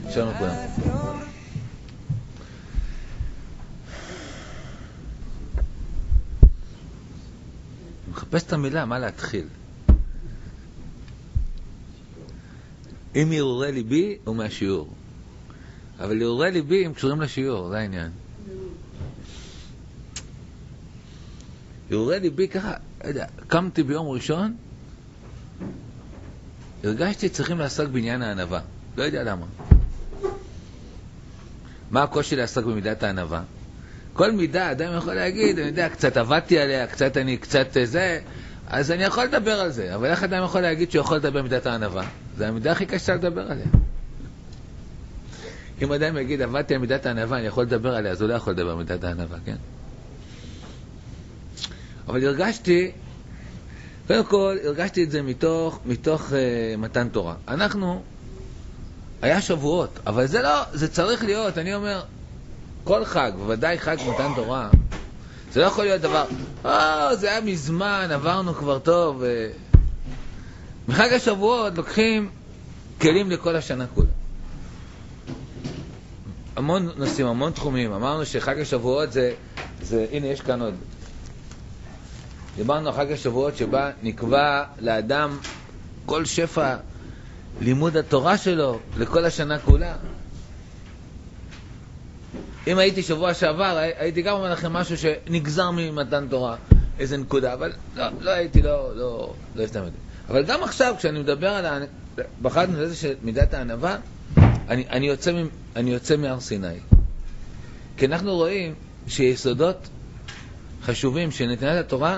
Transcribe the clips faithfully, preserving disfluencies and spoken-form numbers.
שלום לכולם. מחפש את המילה, מה להתחיל. אם ירורי ליבי הוא מהשיעור. אבל ירורי ליבי הם קשורים לשיעור, זה העניין. ירורי ליבי ככה, יודע, קמתי ביום ראשון, הרגשתי צריכים לעסוק בעניין הענווה. לא יודע למה. מה הקושי לעסוק במידת הענווה? כל מידה, אדם יכול להגיד, אני יודע, קצת עבדתי עליה, קצת אני, קצת זה, אז אני יכול לדבר על זה. אבל איך אדם יכול להגיד שהוא יכול לדבר במידת הענווה? זה המידה הכי קשה לדבר עליה. אם אדם יגיד, עבדתי על מידת הענווה, אני יכול לדבר עליה, אז הוא לא יכול לדבר במידת הענווה, כן? אבל הרגשתי, קודם כל, הרגשתי את זה מתוך, מתוך uh, מתן תורה. אנחנו, היה שבועות, אבל זה לא, זה צריך להיות, אני אומר, כל חג, בוודאי חג מתן תורה, זה לא יכול להיות דבר, אה, זה היה מזמן, עברנו כבר טוב. מחג השבועות לוקחים כלים לכל השנה כולה. המון נושאים, המון תחומים. אמרנו שחג השבועות זה, זה, הנה יש כאן עוד. דיברנו על חג השבועות שבה נקבע לאדם כל שפע לימוד התורה שלו לכל השנה כולה. אם הייתי שבוע שעבר, הייתי גם אומר לכם משהו שנגזר ממתן תורה, איזה נקודה, אבל לא, לא הייתי, לא, לא, לא הסתמדתי. אבל גם עכשיו, כשאני מדבר על, בחרנו לזה של מידת הענווה, אני, אני יוצא, אני יוצא מהר סיני. כי אנחנו רואים שיסודות חשובים של נתינת התורה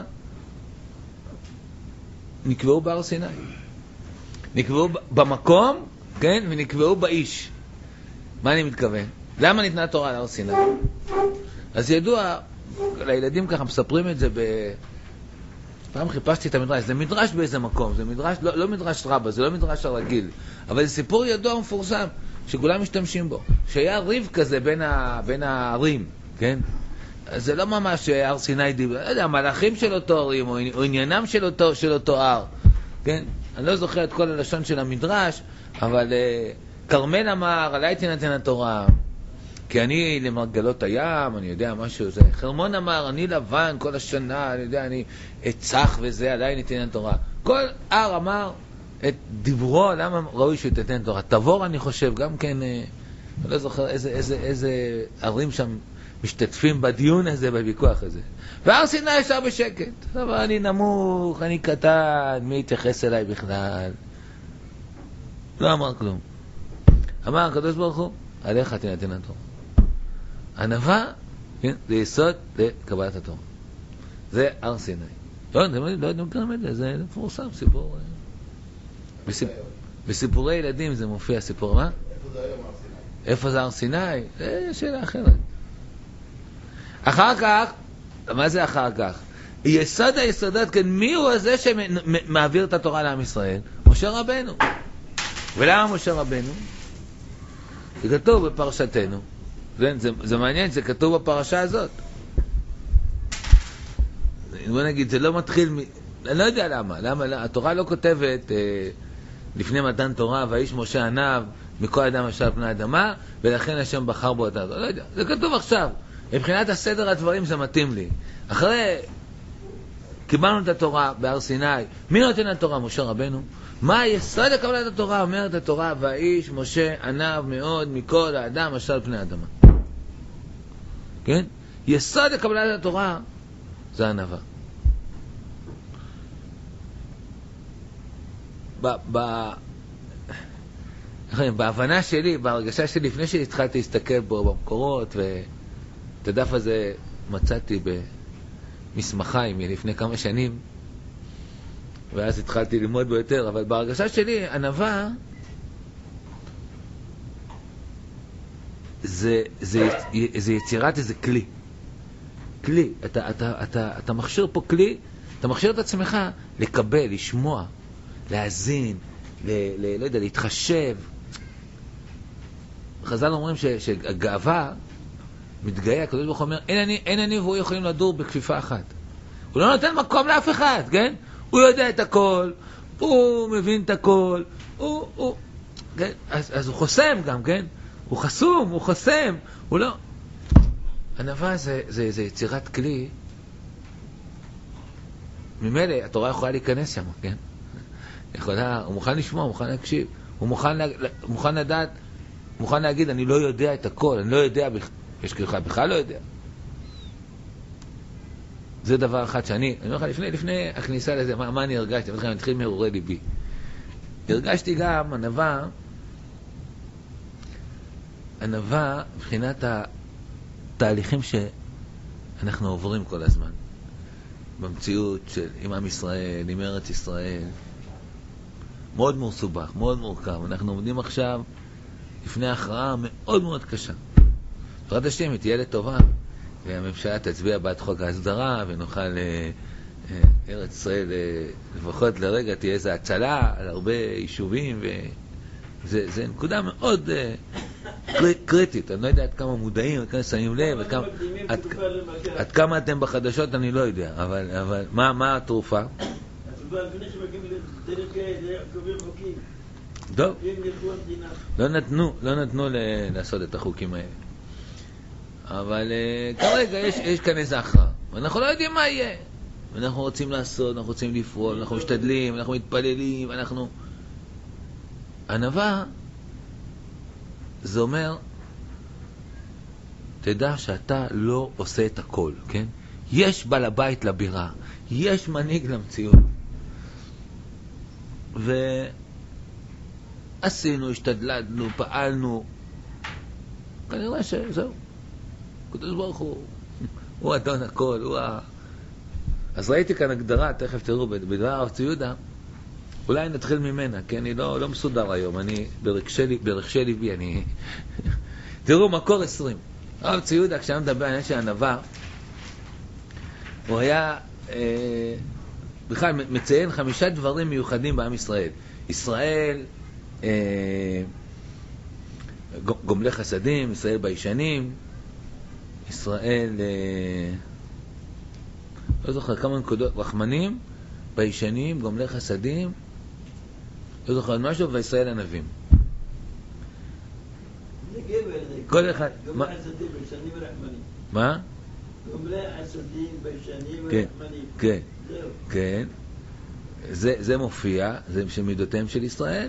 נקבעו בהר סיני. נקבעו במקום, כן, ונקבעו באיש. מה אני מתכוון? למה ניתנה תורה על הר סיני? אז ידוע, לילדים ככה מספרים את זה ב... פעם חיפשתי את המדרש, זה מדרש באיזה מקום, זה מדרש, לא, לא מדרש רבה, זה לא מדרש הרגיל, אבל זה סיפור ידוע ומפורסם, שכולם משתמשים בו, שהיה ריב כזה בין, ה... בין הערים, כן? אז זה לא ממש הר סיני דיבר, לא יודע, המלאכים של אותו ערים, או, או עניינם של אותו, של אותו הר, כן? אני לא זוכר את כל הלשון של המדרש, אבל uh, כרמל אמר, עליי תינתן התורה, כי אני למרגלות הים, אני יודע משהו זה. חרמון אמר, אני לבן כל השנה, אני יודע, אני אצח וזה, עליי ניתן תורה. כל הר אמר את דיברו, למה ראוי שתתן תורה. תבור אני חושב, גם כן, אני לא זוכר איזה, איזה, איזה ערים שם משתתפים בדיון הזה, בוויכוח הזה. והר סיני ישר בשקט. אבל אני נמוך, אני קטן, מי יתייחס אליי בכלל? לא אמר כלום. אמר הקדוש ברוך הוא, עליך תינתן התורה. ענווה, כן, זה יסוד לקבלת התורה. זה הר סיני. לא, לא, לא יודעים כמה את זה, זה מפורסם, סיפור. בסיפ... בסיפורי ילדים זה מופיע סיפור, מה? איפה זה היום הר סיני? איפה זה הר סיני? זה שאלה אחרת. אחר כך, מה זה אחר כך? יסוד היסודות, כן, מי הוא הזה שמעביר את התורה לעם ישראל? משה רבנו. ולמה משה רבנו? זה כתוב בפרשתנו. זה, זה, זה מעניין, זה כתוב בפרשה הזאת. בוא נגיד, זה לא מתחיל מ... אני לא יודע למה. למה התורה לא כותבת אה, לפני מתן תורה, והאיש משה עניו מכל אדם אשר על פני האדמה, ולכן השם בחר בו את התורה. לא יודע, זה כתוב עכשיו. מבחינת הסדר הדברים זה מתאים לי. אחרי קיבלנו את התורה בהר סיני, מי נותן את התורה? משה רבנו. מה היסוד לקבלת התורה? אומרת התורה, והאיש משה עניו מאוד מכל האדם אשר על פני האדמה. כן? יסוד לקבלת התורה זה ענווה. ב... ב... בהבנה שלי, בהרגשה שלי, לפני שהתחלתי להסתכל בו במקורות, ואת הדף הזה מצאתי במסמכיים לפני כמה שנים, ואז התחלתי ללמוד בו יותר, אבל בהרגשה שלי, ענווה זה, זה, זה יצירת איזה כלי. כלי. אתה, אתה, אתה, אתה מכשיר פה כלי, אתה מכשיר את עצמך לקבל, לשמוע, להאזין, ל, ל, לא יודע, להתחשב. חז"ל אומרים ש, שהגאווה מתגאה, הקדוש ברוך הוא אומר, אין אני, אין אני והוא יכולים לדור בכפיפה אחת. הוא לא נותן מקום לאף אחד, כן? הוא יודע את הכל, הוא מבין את הכל, הוא, הוא, כן? אז, אז הוא חוסם גם, כן? הוא חסום, הוא חסם, הוא לא... ענווה זה, זה, זה יצירת כלי. ממילא התורה יכולה להיכנס שם, כן? יכולה, הוא מוכן לשמוע, הוא מוכן להקשיב, הוא מוכן, הוא מוכן לדעת, הוא מוכן להגיד, אני לא יודע את הכל, אני לא יודע, יש ככה, בכלל לא יודע. זה דבר אחד שאני, אני אומר לך, לפני, לפני הכניסה לזה, מה, מה אני הרגשתי? אני אומר לך, אני אתחיל מהרורי ליבי. הרגשתי גם, ענווה, ענווה, מבחינת התהליכים שאנחנו עוברים כל הזמן. במציאות של עם עם ישראל, עם ארץ ישראל. מאוד מסובך, מאוד מורכב. אנחנו עומדים עכשיו לפני הכרעה מאוד מאוד קשה. בעזרת השם, היא תהיה לטובה, והממשלה תצביע בעד חוק ההסדרה, ונוכל אה, אה, ארץ ישראל אה, לפחות לרגע תהיה איזו הצלה על הרבה יישובים, וזה זה נקודה מאוד אה, קר, קריטית. אני לא יודע עד כמה מודעים, עד כמה שמים לב, עד כמה, עד, עד כמה אתם בחדשות, אני לא יודע, אבל, אבל מה, מה התרופה? טוב, לא נתנו, לא נתנו לעשות את החוקים האלה. אבל uh, כרגע יש, יש כאן איזה הכרעה. ואנחנו לא יודעים מה יהיה. אנחנו רוצים לעשות, אנחנו רוצים לפעול, אנחנו משתדלים, אנחנו מתפללים, אנחנו... ענווה, זה אומר, תדע שאתה לא עושה את הכל, כן? יש בעל הבית לבירה, יש מנהיג למציאות. ועשינו, השתדלנו, פעלנו. כנראה שזהו. קדוש ברוך הוא, הוא אדון הכל, הוא ה... אז ראיתי כאן הגדרה, תכף תראו, בדבר הרב צבי יהודה, אולי נתחיל ממנה, כי אני לא, לא מסודר היום, אני ברגשי, ברגשי ליבי, אני... תראו, מקור עשרים. הרב צבי יהודה, כשאני מדבר על של ענווה, הוא היה, אה, בכלל, מציין חמישה דברים מיוחדים בעם ישראל. ישראל, אה, גומלי חסדים, ישראל ביישנים, ישראל, אה, לא זוכר כמה נקודות, רחמנים, ביישנים, גומלי חסדים, לא זוכר משהו, וישראל ענבים. זה גבר, זה כל אחד, גומלי חסדים, ביישנים ורחמנים. מה? גומלי חסדים, ביישנים כן, ורחמנים. כן, זהו. כן. זה, זה מופיע, זה של מידותיהם של ישראל,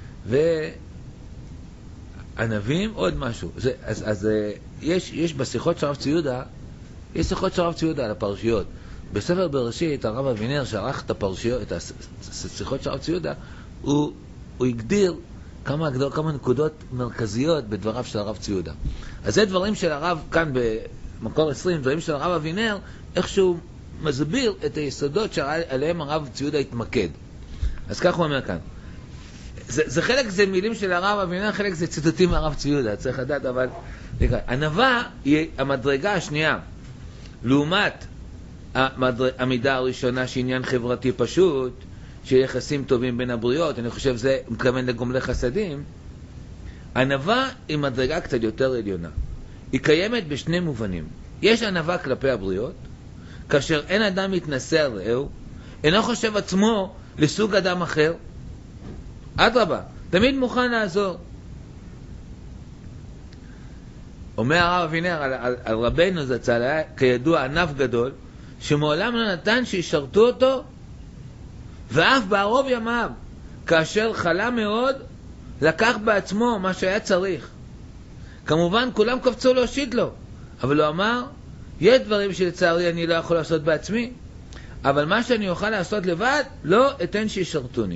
וענבים, עוד משהו. זה, אז, אז יש, יש בשיחות של הרב צבי יהודה, יש שיחות של הרב צבי יהודה על הפרשיות. בספר בראשית, הרב אבינר שערך את הפרשיות, את השיחות של הרב צבי יהודה, הוא, הוא הגדיר כמה, הגדיר, כמה נקודות מרכזיות בדבריו של הרב צבי יהודה. אז זה דברים של הרב כאן במקור עשרים, דברים של הרב אבינר, איכשהו מסביר את היסודות שעליהם הרב צבי יהודה התמקד. אז כך הוא אומר כאן. זה, זה חלק זה מילים של הרב אבינר, חלק זה ציטוטים מהרב צבי יהודה, צריך לדעת, אבל ענווה היא המדרגה השנייה. לעומת המדר... המידה הראשונה שעניין חברתי פשוט, שיחסים טובים בין הבריות, אני חושב זה מתכוון לגומלי חסדים, ענווה היא מדרגה קצת יותר עליונה. היא קיימת בשני מובנים. יש ענווה כלפי הבריות, כאשר אין אדם מתנשא על רעהו, אינו חושב עצמו לסוג אדם אחר, אדרבה, תמיד מוכן לעזור. אומר הרב אבינר על, על, על רבנו זצ"ל, היה כידוע ענף גדול, שמעולם לא נתן שישרתו אותו, ואף בערוב ימיו, כאשר חלה מאוד, לקח בעצמו מה שהיה צריך. כמובן כולם קפצו להושיט לו, אבל הוא אמר, יש דברים שלצערי אני לא יכול לעשות בעצמי, אבל מה שאני אוכל לעשות לבד, לא אתן שישרתוני.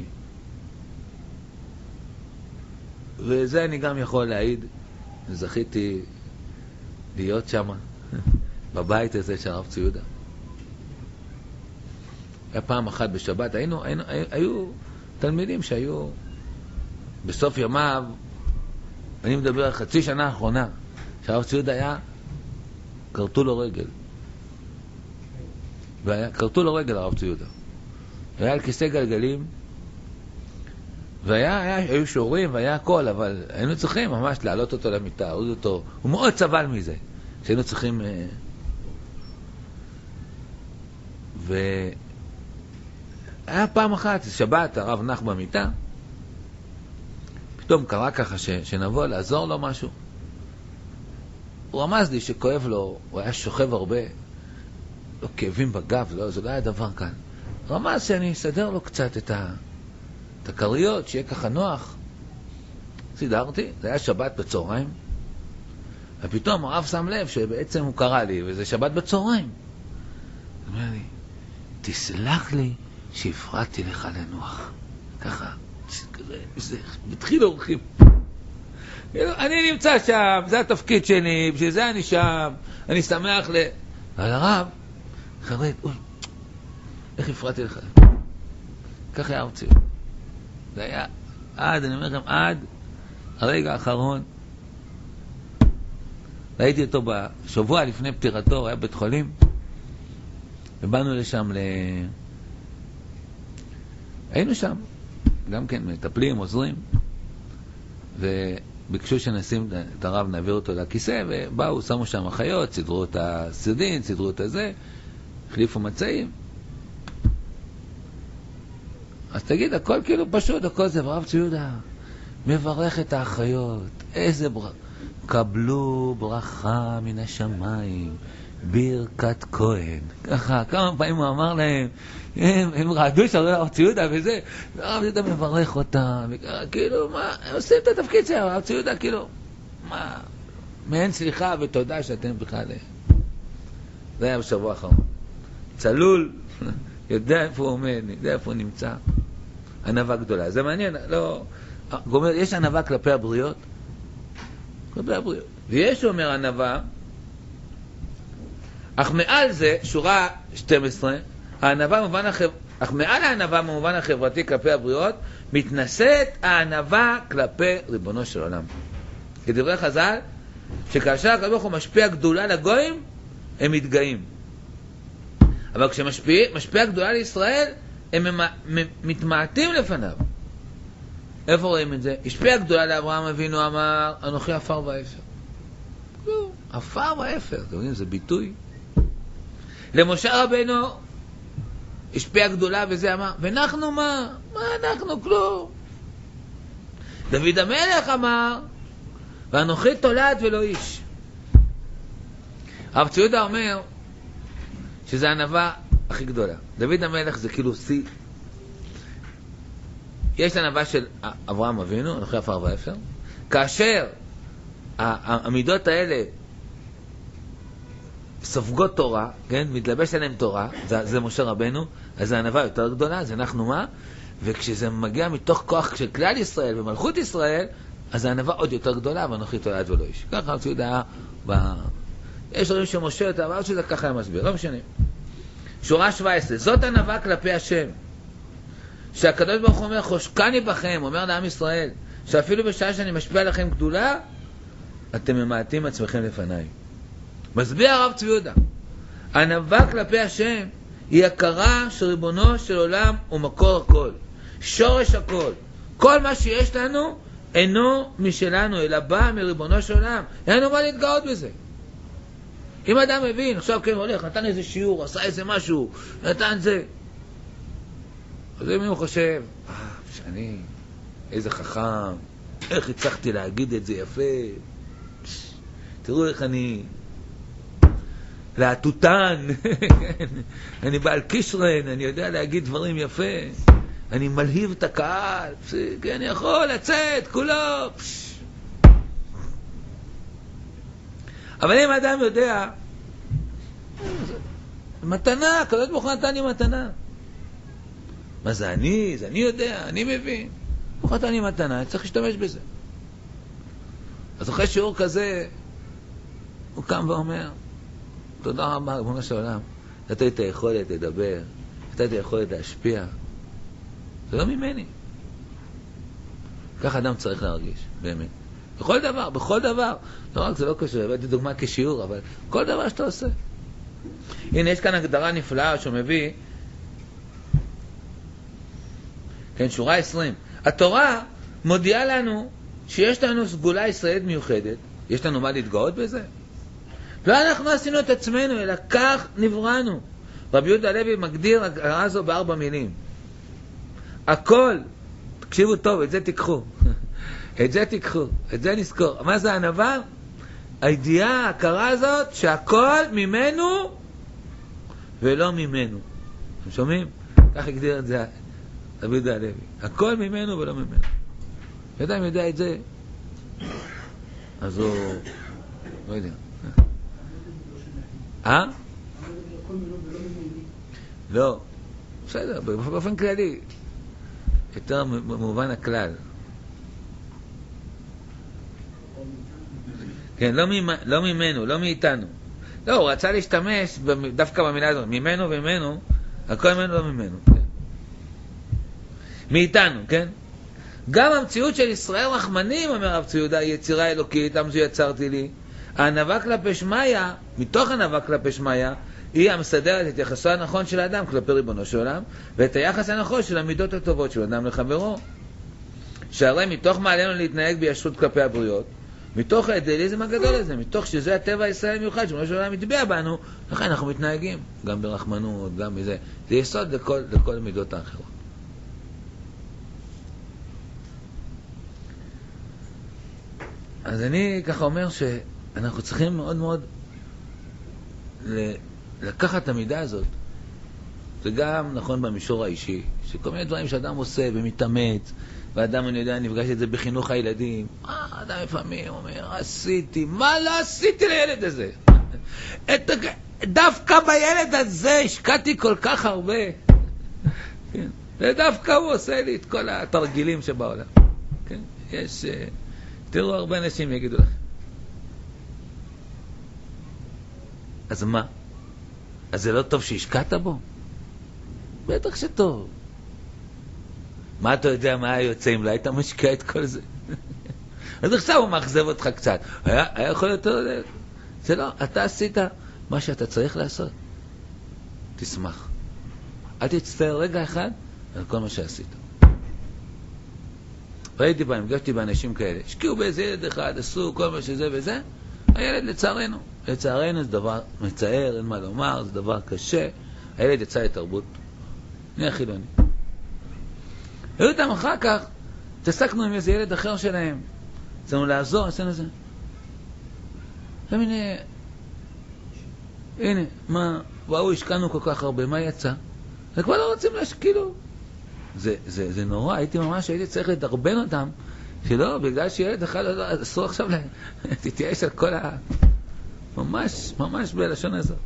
וזה אני גם יכול להעיד, זכיתי להיות שם, בבית הזה של הרב צבי יהודה. היה פעם אחת בשבת, היינו, היינו, היו תלמידים שהיו בסוף ימיו, אני מדבר על חצי שנה האחרונה, שהרב צבי יהודה היה, קרתו לו רגל. והיה, קרתו לו רגל הרב צבי יהודה. היה על כיסא גלגלים, והיה, היה, היו שיעורים והיה הכל, אבל היינו צריכים ממש להעלות אותו למיטה, להוריד אותו. הוא מאוד סבל מזה, שהיינו צריכים... והיה פעם אחת, שבת, הרב נח במיטה, פתאום קרה ככה ש... שנבוא לעזור לו משהו. הוא רמז לי שכואב לו, הוא היה שוכב הרבה, לא כאבים בגב, לא, זה לא היה דבר כאן. רמז שאני אסדר לו קצת את, ה, את הקריות, שיהיה ככה נוח. סידרתי, זה היה שבת בצהריים, ופתאום הרב שם לב שבעצם הוא קרא לי, וזה שבת בצהריים. הוא אומר לי, תסלח לי שהפרעתי לך לנוח. ככה, כזה, זה, התחיל אורחים. אני נמצא שם, זה התפקיד שלי, בשביל זה אני שם, אני שמח ל... אבל הרב, חרד, אוי, איך הפרעתי לך? ככה היה הרב ציודה. זה היה עד, אני אומר לכם, עד הרגע האחרון. ראיתי אותו בשבוע לפני פטירתו, הוא היה בית חולים, ובאנו לשם ל... היינו שם, גם כן מטפלים, עוזרים, וביקשו שנשים את הרב, נעביר אותו לכיסא, ובאו, שמו שם אחיות, סידרו את הסרדין, סידרו את הזה, החליפו מצעים. אז תגיד, הכל כאילו פשוט, הכל זה, הרב ציודה מברך את האחיות, איזה ברכה, קבלו ברכה מן השמיים, ברכת כהן. ככה, כמה פעמים הוא אמר להם, הם, הם רעדו של הרב ציודה וזה, הרב ציודה מברך אותם, כאילו, מה, הם עושים את התפקיד שלהם, הרב ציודה, כאילו, מה, מעין סליחה ותודה שאתם בכלל... זה היה בשבוע האחרון. צלול, יודע איפה הוא עומד, יודע איפה הוא נמצא. ענווה גדולה. זה מעניין, לא... גומר, יש ענווה כלפי הבריות, כלפי הבריות. ויש, אומר ענווה, אך מעל זה, שורה שתים עשרה, הענווה במובן החב... אך מעל הענווה במובן החברתי כלפי הבריות, מתנשאת הענווה כלפי ריבונו של עולם. כדברי חז"ל, שכאשר הקדוש ברוך הוא משפיע גדולה לגויים, הם מתגאים. אבל כשמשפיע משפיע גדולה לישראל, הם מתמעטים לפניו. איפה רואים את זה? השפיע גדולה לאברהם אבינו, אמר, אנוכי עפר ואפר. לא, עפר ואפר, אתם יודעים, זה ביטוי. למשה רבנו, השפיע גדולה וזה אמר, ואנחנו מה? מה אנחנו? כלום. דוד המלך אמר, ואנוכי תולד ולא איש. הרב ציודה אומר, שזה הענווה הכי גדולה. דוד המלך זה כאילו שיא. יש הענווה של אברהם אבינו, אנוכי עפר ואפר. כאשר המידות האלה סופגות תורה, כן? מתלבש עליהם תורה, זה, זה משה רבנו, אז זה הענווה יותר גדולה, זה אנחנו מה? וכשזה מגיע מתוך כוח של כלל ישראל ומלכות ישראל, אז זה הענווה עוד יותר גדולה, ואנוכי תולד ולא איש. ככה הרב ציודה היה ב... יש דברים שמשה יותר, אבל שזה ככה היה מסביר, לא משנה. שורה שבע עשרה, זאת ענווה כלפי השם, שהקדוש ברוך הוא אומר, חושקני בכם, אומר לעם ישראל, שאפילו בשעה שאני משפיע לכם גדולה, אתם ממעטים עצמכם לפניי. מסביר הרב ציודה, ענווה כלפי השם היא הכרה שריבונו של עולם הוא מקור הכל, שורש הכל. כל מה שיש לנו אינו משלנו, אלא בא מריבונו של עולם. אין לנו מה להתגאות בזה. אם אדם מבין, עכשיו כן הולך, נתן איזה שיעור, עשה איזה משהו, נתן זה. אז אם הוא חושב, אה, שאני, איזה חכם, איך הצלחתי להגיד את זה יפה. תראו איך אני, להטוטן, אני בעל קישרן, אני יודע להגיד דברים יפה, אני מלהיב את הקהל, כן, אני יכול לצאת, כולו. אבל אם האדם יודע, מתנה, הקדוש ברוך הוא נתן לי מתנה. מה זה אני? זה אני יודע, אני מבין. הוא נתן לי מתנה, צריך להשתמש בזה. אז אחרי שיעור כזה, הוא קם ואומר, תודה רבה, ריבונו של עולם, נתת לי את היכולת לדבר, נתת לי את היכולת להשפיע. זה לא ממני. כך אדם צריך להרגיש, באמת. בכל דבר, בכל דבר. לא רק זה לא קשור, הבאתי דוגמה כשיעור, אבל כל דבר שאתה עושה. הנה, יש כאן הגדרה נפלאה שהוא מביא, כן, שורה עשרים. התורה מודיעה לנו שיש לנו סגולה ישראלית מיוחדת. יש לנו מה להתגאות בזה? לא אנחנו עשינו את עצמנו, אלא כך נבראנו. רבי יהודה הלוי מגדיר הגדרה זו בארבע מילים. הכל, תקשיבו טוב, את זה תיקחו. את זה תיקחו, את זה נזכור. מה זה ענווה? הידיעה, ההכרה הזאת, שהכל ממנו ולא ממנו. אתם שומעים? כך הגדיר את זה רבי יהודה הלוי. הכל ממנו ולא ממנו. אדם יודע את זה, אז הוא... לא יודע. אה? לא. בסדר, באופן כללי. יותר מובן הכלל. כן, לא, ממ... לא ממנו, לא מאיתנו. לא, הוא רצה להשתמש דווקא במילה הזאת. ממנו וממנו, הכל ממנו לא ממנו. כן. מאיתנו, כן? גם המציאות של ישראל רחמנים, אומר רב צבי יהודה, היא יצירה אלוקית, עם זו יצרתי לי. הענווה כלפי שמיה, מתוך ענווה כלפי שמיה, היא המסדרת את יחסו הנכון של האדם כלפי ריבונו של עולם, ואת היחס הנכון של המידות הטובות של אדם לחברו. שהרי מתוך מעלינו להתנהג בישרות כלפי הבריות, מתוך האידיאליזם הגדול הזה, מתוך שזה הטבע הישראלי מיוחד, שריבונו של עולם מתביע בנו, לכן אנחנו מתנהגים, גם ברחמנות, גם בזה. זה יסוד לכל, לכל המידות האחרות. אז אני ככה אומר שאנחנו צריכים מאוד מאוד לקחת את המידה הזאת. זה גם נכון במישור האישי, שכל מיני דברים שאדם עושה ומתאמץ, ואדם, אני יודע, נפגש את זה בחינוך הילדים. אה, אדם לפעמים אומר, עשיתי, מה לא עשיתי לילד הזה? את, דווקא בילד הזה השקעתי כל כך הרבה. כן. ודווקא הוא עושה לי את כל התרגילים שבעולם. כן. יש... תראו, הרבה אנשים יגידו לכם. אז מה? אז זה לא טוב שהשקעת בו? בטח שטוב. מה אתה יודע מה היה יוצא אם לא היית משקיע את כל זה? אז עכשיו הוא מאכזב אותך קצת. היה, היה יכול יותר... זה לא, אתה עשית מה שאתה צריך לעשות. תשמח. אל תצטער רגע אחד על כל מה שעשית. ראיתי בהם, פגשתי באנשים כאלה, השקיעו באיזה ילד אחד, עשו כל מה שזה וזה, הילד לצערנו, לצערנו זה דבר מצער, אין מה לומר, זה דבר קשה, הילד יצא לתרבות, נהיה חילוני. היו איתם אחר כך, תעסקנו עם איזה ילד אחר שלהם, רצינו לעזור, עשינו זה. עכשיו הנה, הנה, מה, וואו, השקענו כל כך הרבה, מה יצא? זה כבר לא רוצים להשכילו. זה, זה, זה נורא, הייתי ממש, הייתי צריך לדרבן אותם, שלא, בגלל שילד אחד, אסור עכשיו לה, תתייאש על כל ה... ממש, ממש בלשון הזאת.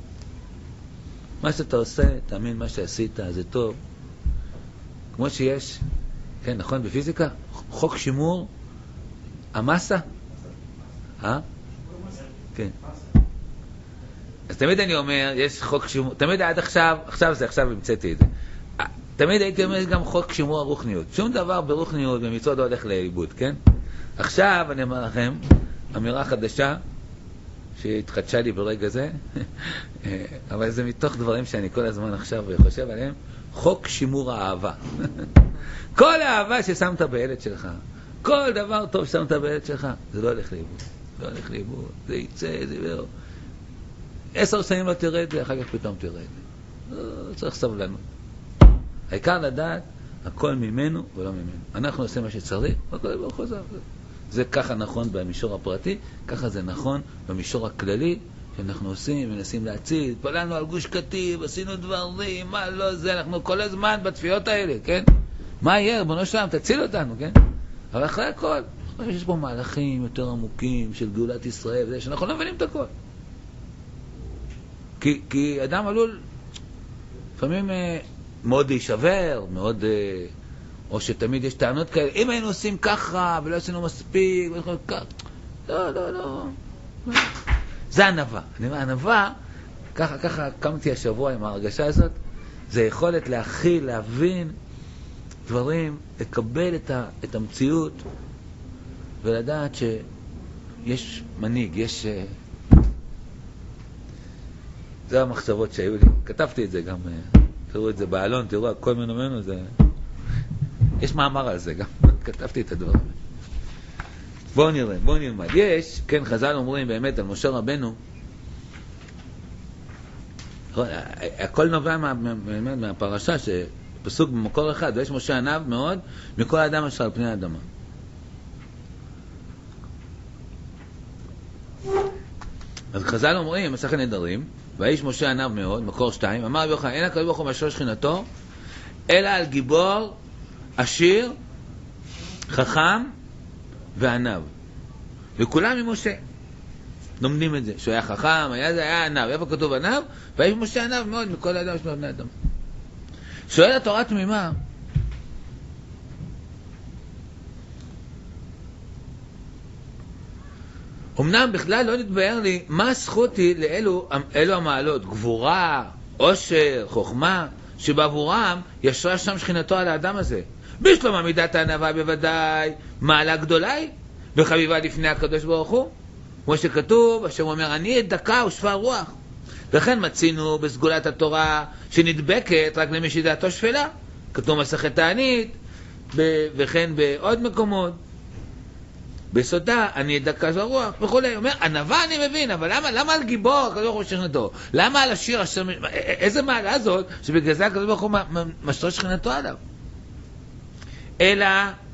מה שאתה עושה, תאמין מה שעשית, זה טוב. כמו שיש, כן, נכון, בפיזיקה, חוק שימור, המסה, אה? כן. אז תמיד אני אומר, יש חוק שימור, תמיד עד עכשיו, עכשיו זה, עכשיו המצאתי את זה. תמיד הייתי אומר, יש גם חוק שימור הרוחניות. שום דבר ברוחניות, במצוות לא הולך לאיבוד, כן? עכשיו אני אומר לכם, אמירה חדשה, שהתחדשה לי ברגע זה, אבל זה מתוך דברים שאני כל הזמן עכשיו חושב עליהם, חוק שימור האהבה. כל האהבה ששמת בילד שלך, כל דבר טוב ששמת בילד שלך, זה לא הולך לאיבוד. לא הולך לאיבוד, זה יצא, זה יבוא. עשר שנים לא תרד, ואחר כך פתאום תרד. לא, צריך סבלנות. העיקר לדעת, הכל ממנו ולא ממנו. אנחנו עושים מה שצריך, והכל ברוך הוא זו. זה ככה נכון במישור הפרטי, ככה זה נכון במישור הכללי, שאנחנו עושים, מנסים להציל, התפללנו על גוש קטיף, עשינו דברים, מה לא זה, אנחנו כל הזמן בתפיעות האלה, כן? מה יהיה, רבונו שלם, תציל אותנו, כן? אבל אחרי הכל, יש פה מהלכים יותר עמוקים של גאולת ישראל, וזה, שאנחנו לא מבינים את הכל. כי, כי אדם עלול, לפעמים מאוד להישבר, מאוד... או שתמיד יש טענות כאלה, אם היינו עושים ככה, ולא עשינו מספיק, ולא ככה, לא, לא, לא. זה ענווה. אני אומר, ענווה, ככה, ככה קמתי השבוע עם ההרגשה הזאת, זה יכולת להכיל, להבין דברים, לקבל את, ה, את המציאות, ולדעת שיש מנהיג, יש... זה המחשבות שהיו לי. כתבתי את זה גם, תראו את זה באלון, תראו, הכל ממנו ממנו, זה... יש מאמר על זה גם, כתבתי את הדברים. בואו נראה, בואו נלמד. יש, כן, חז"ל אומרים באמת על משה רבנו, הכל נובע מה, מה, מהפרשה שפסוק במקור אחד, ויש משה ענב מאוד מכל האדם אשר על פני האדמה. אז חז"ל אומרים, מסכת נדרים, והאיש משה עניו מאוד, מקור שתיים, אמר רבי יוחנן, אין הקדוש ברוך הוא משרה שכינתו, אלא על גיבור, עשיר, חכם ועניו. וכולם ממשה. לומדים את זה, שהוא היה חכם, היה זה, היה עניו. איפה כתוב עניו? והאיש משה עניו מאוד, מכל האדם יש בני אדם. שואל התורה תמימה, אמנם בכלל לא נתבהר לי מה הזכות היא לאלו אלו המעלות, גבורה, עושר, חוכמה, שבעבורם ישרה שם שכינתו על האדם הזה. בשלום מידת הענווה בוודאי, מעלה גדולה היא, וחביבה לפני הקדוש ברוך הוא. כמו שכתוב, השם אומר, אני את דקה ושפע רוח. וכן מצינו בסגולת התורה שנדבקת רק למי שדעתו שפלה. כתוב מסכת תענית, וכן בעוד מקומות. בסודה, אני את דקה של הרוח, וכו'. הוא אומר, ענווה אני מבין, אבל למה, למה על גיבור הקדוש ברוך הוא שכינתו? למה על השיר, השם, איזה מעלה זאת, שבגלל זה הקדוש ברוך הוא משרה שכינתו עליו? אלא,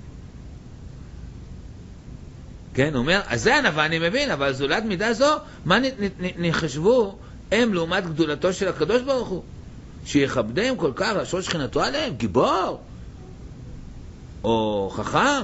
כן, הוא אומר, אז זה ענווה אני מבין, אבל זולת מידה זו, מה נחשבו הם לעומת גדולתו של הקדוש ברוך הוא? שיכבדם כל כך לשרה שכינתו עליהם, גיבור, או חכם.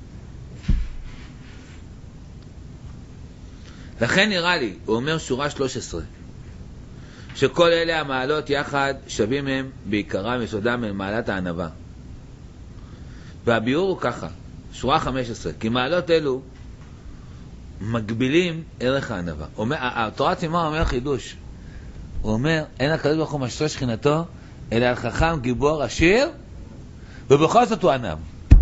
לכן נראה לי, הוא אומר שורה שלוש עשרה, שכל אלה המעלות יחד שווים הם בעיקרם יסודם ממעלת הענווה. והביאור הוא ככה, שורה חמש עשרה, כי מעלות אלו מגבילים ערך הענווה. התורה תמימה אומר חידוש, הוא אומר, אין הקדוש ברוך הוא משרה שכינתו, אלא על חכם גיבור עשיר, ובכל זאת הוא ענב.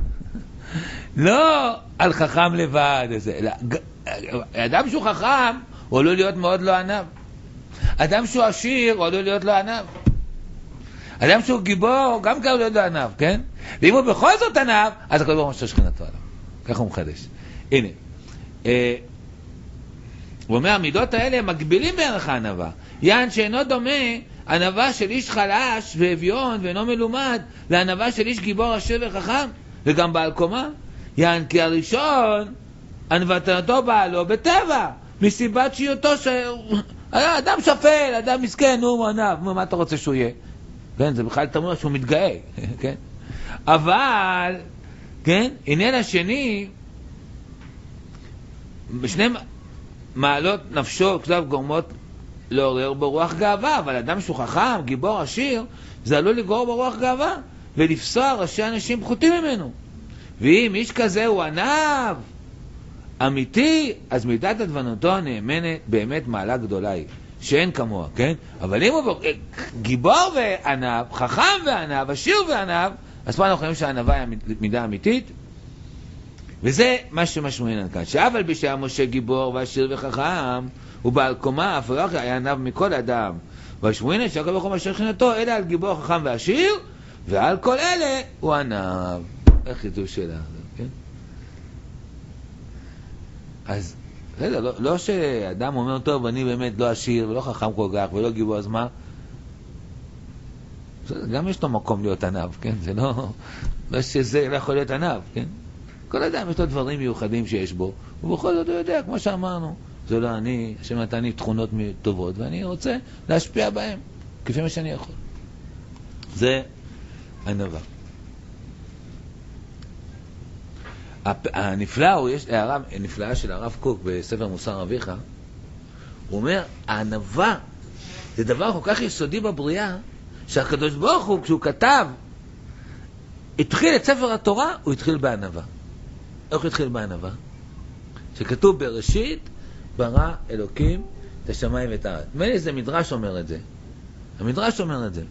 לא על חכם לבד, אלא אדם שהוא חכם, הוא עלול להיות מאוד לא ענב. אדם שהוא עשיר, הוא עלול להיות לא ענב. אדם שהוא גיבור, גם כאן הוא להיות לא ענב, כן? ואם הוא בכל זאת ענב, אז הקדוש ברוך הוא משרה שכינתו עליו. ככה הוא מחדש. הנה, אה, הוא אומר, המידות האלה מגבילים בערך הענווה. יען שאינו דומה ענווה של איש חלש ואביון ואינו מלומד, לענווה של איש גיבור עשיר וחכם, וגם בעל קומה. יען כי הראשון, ענוותנתו באה לו בטבע, מסיבת שיותו ש... אדם שפל, אדם מסכן, הוא ענב, מה אתה רוצה שהוא יהיה? כן, זה בכלל תמור שהוא מתגאה, כן? אבל, כן, עניין השני, בשני מעלות נפשו כתב גורמות לעורר ברוח גאווה, אבל אדם שהוא חכם, גיבור עשיר, זה עלול לגרור ברוח גאווה, ולפסוע ראשי אנשים פחותים ממנו. ואם איש כזה הוא ענב, אמיתי, אז מידת ענוותנותו הנאמנת באמת מעלה גדולה היא, שאין כמוה, כן? אבל אם הוא גיבור וענב, חכם וענב, עשיר וענב, אז פה אנחנו חושבים שהענווה היא מידה אמיתית, וזה מה שמשמעין כאן. שאבל בשעה משה גיבור ועשיר וחכם, הוא בעל קומה, אף לא היה ענב מכל אדם. והשמועין שהקדוש ברוך הוא משרה שכינתו, אלא על גיבור חכם ועשיר, ועל כל אלה הוא ענב. איך ידעו שאלה, כן? אז, לא, לא, לא שאדם אומר, טוב, אני באמת לא עשיר ולא חכם כל כך ולא גיבור, אז מה? גם יש לו מקום להיות ענב, כן? זה לא, לא שזה לא יכול להיות ענב, כן? כל אדם יש לו דברים מיוחדים שיש בו, ובכל זאת הוא יודע, כמו שאמרנו, זה לא אני, השם נתן לי תכונות טובות, ואני רוצה להשפיע בהם, כפי מה שאני יכול. זה ענווה. הנפלא הוא, יש הערה נפלאה של הרב קוק בספר מוסר אביך, הוא אומר, הענווה זה דבר כל כך יסודי בבריאה, שהקדוש ברוך הוא, כשהוא כתב, התחיל את ספר התורה, הוא התחיל בענווה. איך הוא התחיל בענווה? שכתוב בראשית, ברא אלוקים את השמיים ואת הארץ. מילא זה מדרש אומר את זה. המדרש אומר את זה.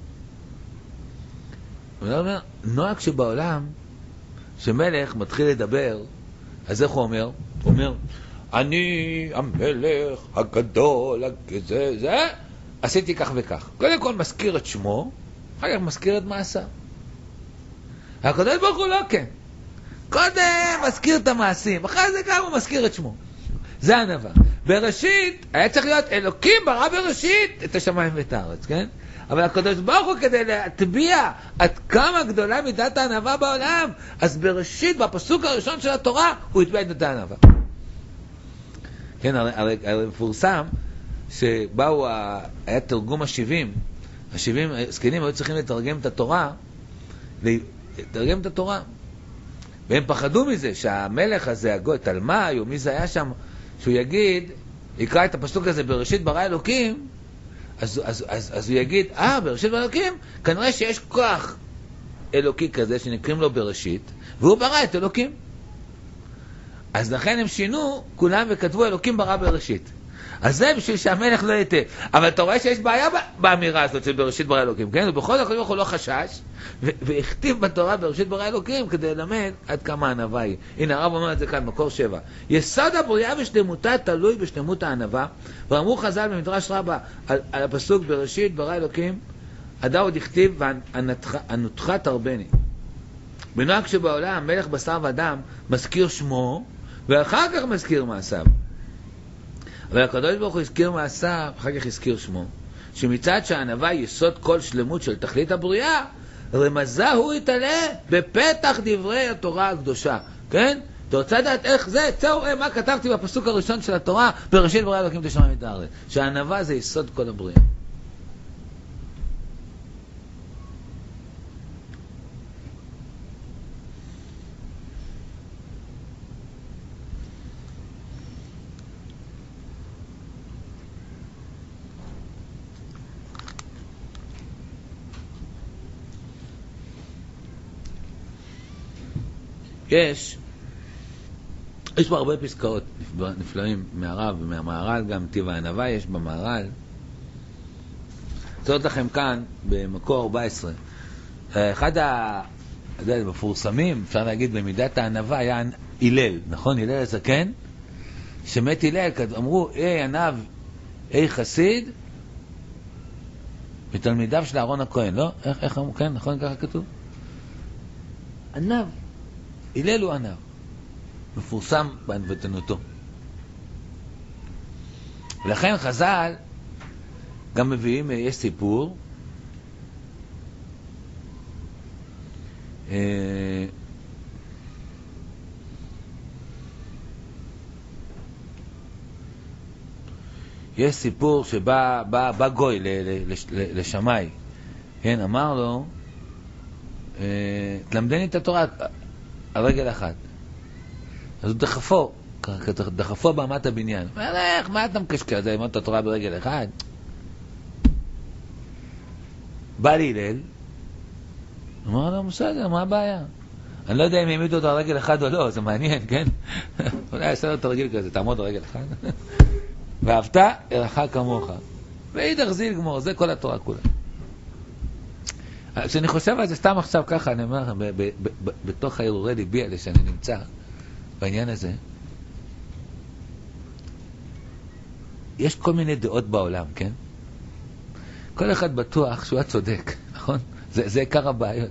הוא אומר, נוהג שבעולם, שמלך מתחיל לדבר, אז איך הוא אומר? הוא אומר, אני המלך הגדול, זה, זה, עשיתי כך וכך. קודם כל מזכיר את שמו, אחר כך מזכיר את מעשה. הקדוש ברוך הוא לא כן. קודם מזכיר את המעשים, אחרי זה גם הוא מזכיר את שמו. זה ענווה. בראשית, היה צריך להיות אלוקים ברא בראשית את השמיים ואת הארץ, כן? אבל הקדוש ברוך הוא כדי להטביע עד כמה גדולה מידת הענווה בעולם, אז בראשית, בפסוק הראשון של התורה, הוא הטביע את הענווה. כן, הרי, הרי, הרי מפורסם, שבאו, ה... היה תרגום השבעים, השבעים, הזקנים היו צריכים לתרגם את התורה, לתרגם את התורה. והם פחדו מזה, שהמלך הזה, הגוי, תלמי, או מי זה היה שם, שהוא יגיד, יקרא את הפסוק הזה, בראשית ברא אלוקים, אז, אז, אז, אז הוא יגיד, אה, בראשית ברא אלוקים, כנראה שיש כוח אלוקי כזה, שנקראים לו בראשית, והוא ברא את אלוקים. אז לכן הם שינו, כולם, וכתבו אלוקים ברא בראשית. אז זה בשביל שהמלך לא יתה. אבל אתה רואה שיש בעיה באמירה הזאת של בראשית ברא אלוקים, כן? ובכל זאת הוא לא חשש, והכתיב בתורה בראשית ברא אלוקים כדי ללמד עד כמה הענווה היא. הנה הרב אומר את זה כאן, מקור שבע. יסוד הבריאה ושלמותה תלוי בשלמות הענווה, ואמרו חז"ל במדרש רבה על, על הפסוק בראשית ברא אלוקים, עדה עוד הכתיב וענותך תרבני. בנוהג שבעולם המלך בשר ודם מזכיר שמו, ואחר כך מזכיר מעשיו. אבל הקדוש ברוך הוא הזכיר מעשיו, אחר כך הזכיר שמו, שמצד שהענווה יסוד כל שלמות של תכלית הבריאה, רמזה הוא יתעלה בפתח דברי התורה הקדושה. כן? אתה רוצה לדעת איך זה? צאו, מה כתבתי בפסוק הראשון של התורה, בראשית ברא אלוקים את השמיים ואת הארץ. שהענווה זה יסוד כל הבריאה. יש, יש פה הרבה פסקאות נפלאים מהרב ומהמהר"ל, גם טיב הענווה יש במהר"ל. זאת לכם כאן במקור ארבע עשרה. אחד המפורסמים, אפשר להגיד, במידת הענווה היה הלל, נכון? הלל הזקן, שמת הלל, אמרו, אי ענב, אי חסיד, מתלמידיו של אהרון הכהן, לא? איך, איך אמרו? כן, נכון? ככה כתוב? ענב. הלל הוא ענב, מפורסם בענוותנותו. ולכן חז"ל גם מביאים, יש סיפור, אה, יש סיפור שבא בא, בא גוי לשמאי, כן, אמר לו, אה, תלמדני את התורה על רגל אחת. אז הוא דחפו, דחפו באמת הבניין. אומר, איך, מה אתה מקשקע? זה ללמוד את התורה ברגל אחד? בא לי הלל, אמר לו, בסדר, מה הבעיה? אני לא יודע אם העמידו אותו על רגל אחד או לא, זה מעניין, כן? אולי יעשה לו את הרגיל כזה, תעמוד על רגל אחד. ואהבת ערך כמוך. ואידך זיל גמור, זה כל התורה כולה. כשאני חושב על זה סתם עכשיו ככה, אני אומר, בתוך ההרהורי ליבי האלה שאני נמצא בעניין הזה, יש כל מיני דעות בעולם, כן? כל אחד בטוח שהוא הצודק, נכון? זה, זה עיקר הבעיות.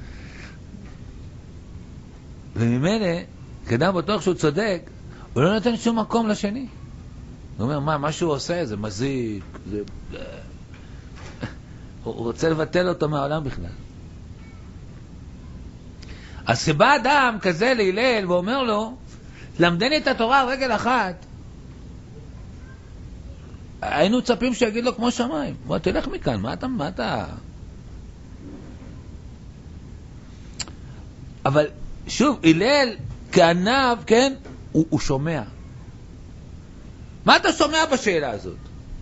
וממילא, כאדם בטוח שהוא צודק, הוא לא נותן שום מקום לשני. הוא אומר, מה, מה שהוא עושה זה מזיק, זה... הוא רוצה לבטל אותו מהעולם בכלל. אז שבא אדם כזה להלל ואומר לו, למדני את התורה על רגל אחת, היינו צפים שיגיד לו כמו שמיים, בוא תלך מכאן, מה אתה, מה אתה? אבל שוב, הלל כענב, כן, הוא, הוא שומע. מה אתה שומע בשאלה הזאת?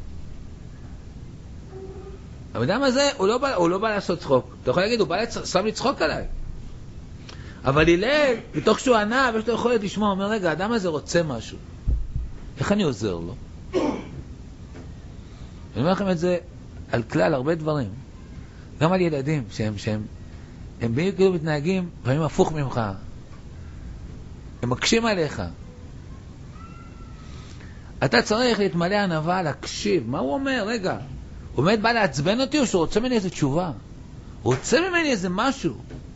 האדם הזה, הוא לא בא, הוא לא בא לעשות צחוק. אתה יכול להגיד, הוא בא לצ... לצחוק עליי. אבל הלל, מתוך שהוא ענה, ויש לו יכולת לשמוע, אומר, רגע, האדם הזה רוצה משהו. איך אני עוזר לו? אני אומר לכם את זה על כלל, הרבה דברים. גם על ילדים, שהם, שהם, הם באים כאילו מתנהגים, והם הפוך ממך. הם מקשים עליך. אתה צריך להתמלא ענווה, להקשיב. מה הוא אומר? רגע. הוא באמת בא לעצבן אותי, או שהוא רוצה ממני איזו תשובה? הוא רוצה ממני איזה משהו.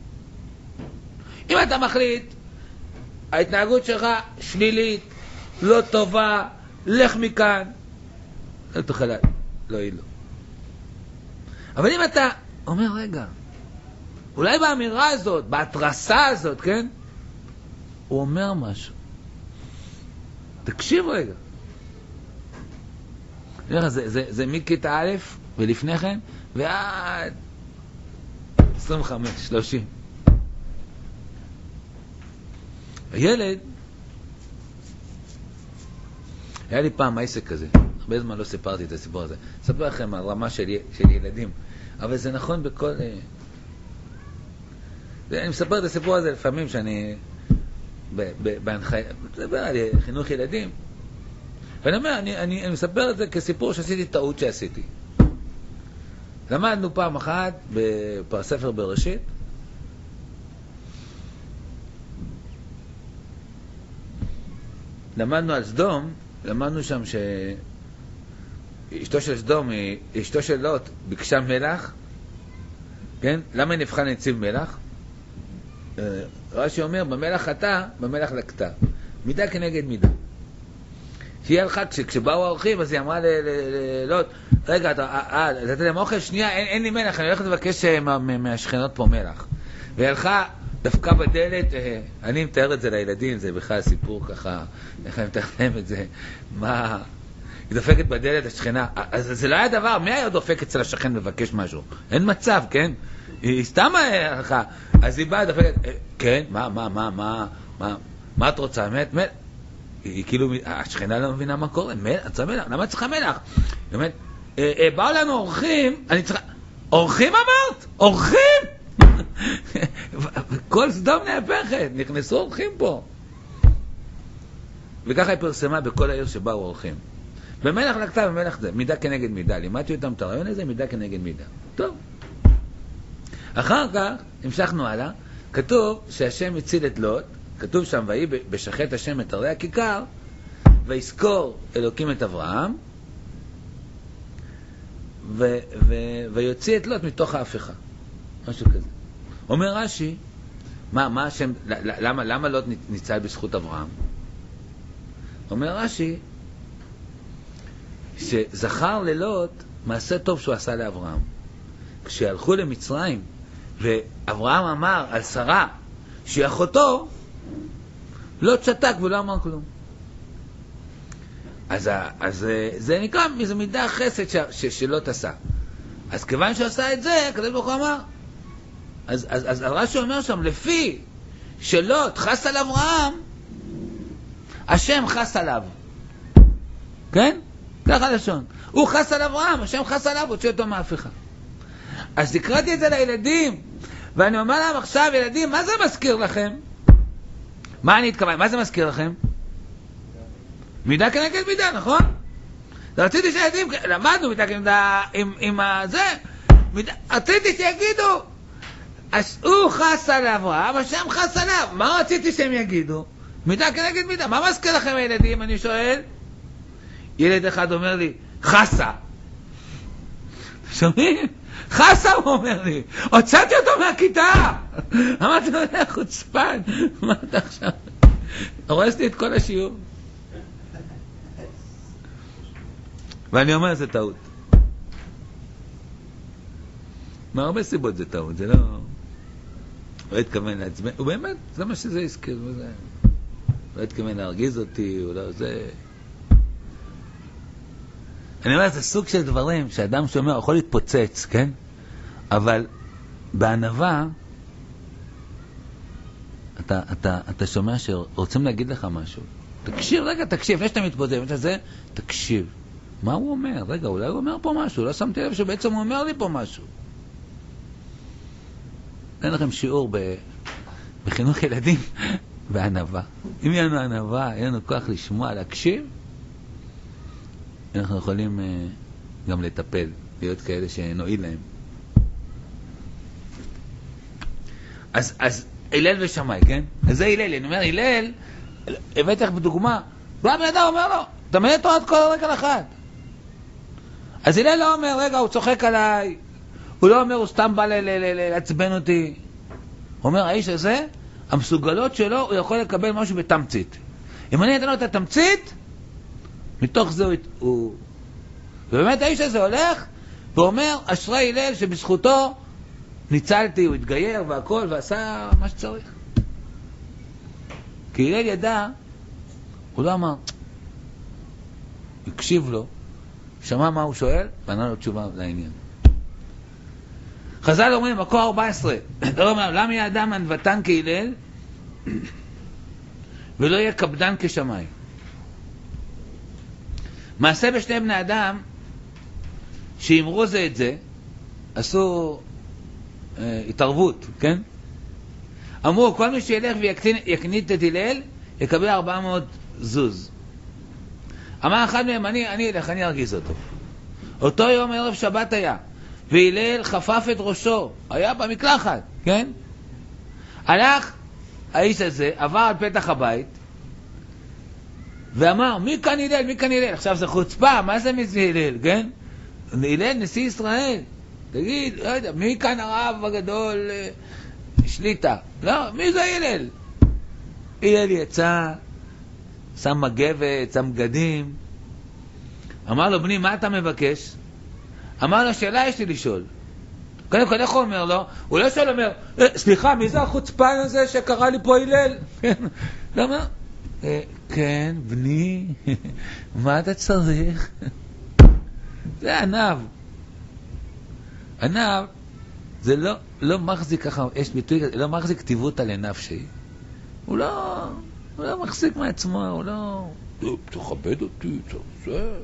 אם אתה מחליט, ההתנהגות שלך שלילית, לא טובה, לך מכאן, לא תוכל, לא יהיה לו. אבל אם אתה אומר, רגע, אולי באמירה הזאת, בהתרסה הזאת, כן? הוא אומר משהו. תקשיב רגע. זה, זה, זה מכיתה א' ולפני כן, ועד עשרים וחמש, שלושים. הילד, היה לי פעם עסק כזה, הרבה זמן לא סיפרתי את הסיפור הזה. אספר לכם על רמה של, של ילדים, אבל זה נכון בכל... אני מספר את הסיפור הזה לפעמים שאני בהנחיה, מדבר על חינוך ילדים, ואני אומר, אני, אני, אני מספר את זה כסיפור שעשיתי טעות שעשיתי. למדנו פעם אחת בספר בראשית, למדנו על סדום, למדנו שם שאשתו של סדום, אשתו של לוט, ביקשה מלח, כן? למה נבחן נציב מלח? רש"י אומר, במלח חטא, במלח לקטה. מידה כנגד מידה. שהיא הלכה, כשבאו האורחים, אז היא אמרה ללוט, רגע, אתה נתת להם אוכל, שנייה, אין לי מלח, אני הולכת לבקש מהשכנות פה מלח. והיא הלכה, דווקא בדלת, אני מתאר את זה לילדים, זה בכלל סיפור ככה, איך אני מתאר להם את זה, מה... היא דופקת בדלת השכנה, אז זה לא היה דבר, מי היה דופק אצל השכן לבקש משהו? אין מצב, כן? היא סתם הלכה, אז היא באה דופקת, כן, מה, מה, מה, מה, מה, מה את רוצה? אמת, אמת, היא כאילו, השכנה לא מבינה מה קורה, את צריכה מלח, למה את צריכה מלח? היא אומרת, באו לנו אורחים, אני צריכה, אורחים אמרת? אורחים? כל סדום נהפכת, נכנסו אורחים פה. וככה היא פרסמה בכל העיר שבאו אורחים. במלח לקטה, במלח זה, מידה כנגד מידה. לימדתי אותם את הרעיון הזה, מידה כנגד מידה. טוב. אחר כך, המשכנו הלאה, כתוב שהשם הציל את לוט, כתוב שם, ויהי בשחט השם את ערי הכיכר, ויזכור אלוקים את אברהם, ו- ו- ויוציא את לוט מתוך ההפיכה. משהו כזה. אומר רש"י, מה, מה השם, למה, למה לוט ניצל בזכות אברהם? אומר רש"י, שזכר ללוט מעשה טוב שהוא עשה לאברהם. כשהלכו למצרים, ואברהם אמר על שרה שהיא אחותו, לוט שתק ולא אמר כלום. אז, אז זה נקרא, זה מידה חסד ש, ש, שלוט עשה. אז כיוון שהוא עשה את זה, הקדוש ברוך הוא אמר, אז, אז, אז רש"י אומר שם, לפי שלוט חס על אברהם, השם חס עליו. כן? ככה לשון. הוא חס על אברהם, השם חס עליו, הוציא אותו מההפיכה. אז הקראתי את זה לילדים, ואני אומר להם עכשיו, ילדים, מה זה מזכיר לכם? מה אני אתכוון? מה זה מזכיר לכם? מידה כנגד מידה, נכון? רציתי שילדים, למדנו מידה כנגד מידה עם, עם הזה, מידה, רציתי שיגידו, אז הוא חס על אברהם, השם חס עליו. מה רציתי שהם יגידו? מידה כנגד מידה. מה מזכיר לכם הילדים, אני שואל? ילד אחד אומר לי, חסה. שומעים? חסה הוא אומר לי. הוצאתי אותו מהכיתה. אמרתי לו, חוצפן. מה אתה עכשיו? הורסתי את כל השיעור. ואני אומר, זה טעות. מהרבה סיבות זה טעות. זה לא... לא התכוון לעצבן. הוא באמת, זה מה שזה הזכיר. לא התכוון להרגיז אותי, הוא לא... זה... אני אומר, זה סוג של דברים שאדם שאומר, יכול להתפוצץ, כן? אבל בענווה, אתה, אתה, אתה שומע שרוצים להגיד לך משהו. תקשיב, רגע, תקשיב, לפני שאתה מתפוצץ, לפני שזה, תקשיב. מה הוא אומר? רגע, אולי הוא אומר פה משהו, לא שמתי לב שבעצם הוא אומר לי פה משהו. אין לכם שיעור ב... בחינוך ילדים בענווה. אם יהיה לנו ענווה, יהיה לנו כוח לשמוע, להקשיב, אנחנו יכולים uh, גם לטפל, להיות כאלה שנועיל להם. אז, אז הלל ושמאי, כן? אז זה הלל, אני אומר, הלל, הבאתי לך בדוגמה, בא בן אדם אומר לו, אתה מלא תורת כל רגע אחד. אז הלל לא אומר, רגע, הוא צוחק עליי, הוא לא אומר, הוא סתם בא לעצבן אותי. הוא אומר, האיש הזה, המסוגלות שלו, הוא יכול לקבל משהו בתמצית. אם אני אתן לו את התמצית, מתוך זה הוא... ובאמת האיש הזה הולך ואומר, אשרי הלל שבזכותו ניצלתי, הוא התגייר והכל, ועשה מה שצריך. כי הלל ידע, הוא לא אמר, הקשיב לו, שמע מה הוא שואל, וענה לו תשובה לעניין. חז"ל אומרים, מקור ארבע עשרה, לא אומר, למה יהיה אדם ענוותן כהלל, ולא יהיה קפדן כשמאי? מעשה בשני בני אדם, שאמרו זה את זה, עשו אה, התערבות, כן? אמרו, כל מי שילך ויקנית את הלל, יקבל ארבע מאות זוז. אמר אחד מהם, אני, אני אלך, אני ארגיז אותו. אותו יום ערב שבת היה, והלל חפף את ראשו, היה במקלחת, כן? הלך האיש הזה, עבר על פתח הבית, ואמר, מי כאן הלל, מי כאן הלל? עכשיו זה חוצפה, מה זה מזה הלל, כן? הלל נשיא ישראל, תגיד, לא יודע, מי כאן הרב הגדול שליטה? לא, מי זה הלל? הלל יצא, שם מגבת, שם בגדים, אמר לו, בני, מה אתה מבקש? אמר לו, שאלה יש לי לשאול. קודם כל, איך הוא אומר לו? הוא לא שואל, אומר, סליחה, מי זה החוצפן הזה שקרא לי פה הלל? למה? כן, בני, מה אתה צריך? זה ענב. ענב, זה לא, לא מחזיק ככה, יש ביטוי, לא מחזיק כתיבות על ענב שהיא. הוא לא, הוא לא מחזיק מעצמו, הוא לא... תכבד אותי, זה...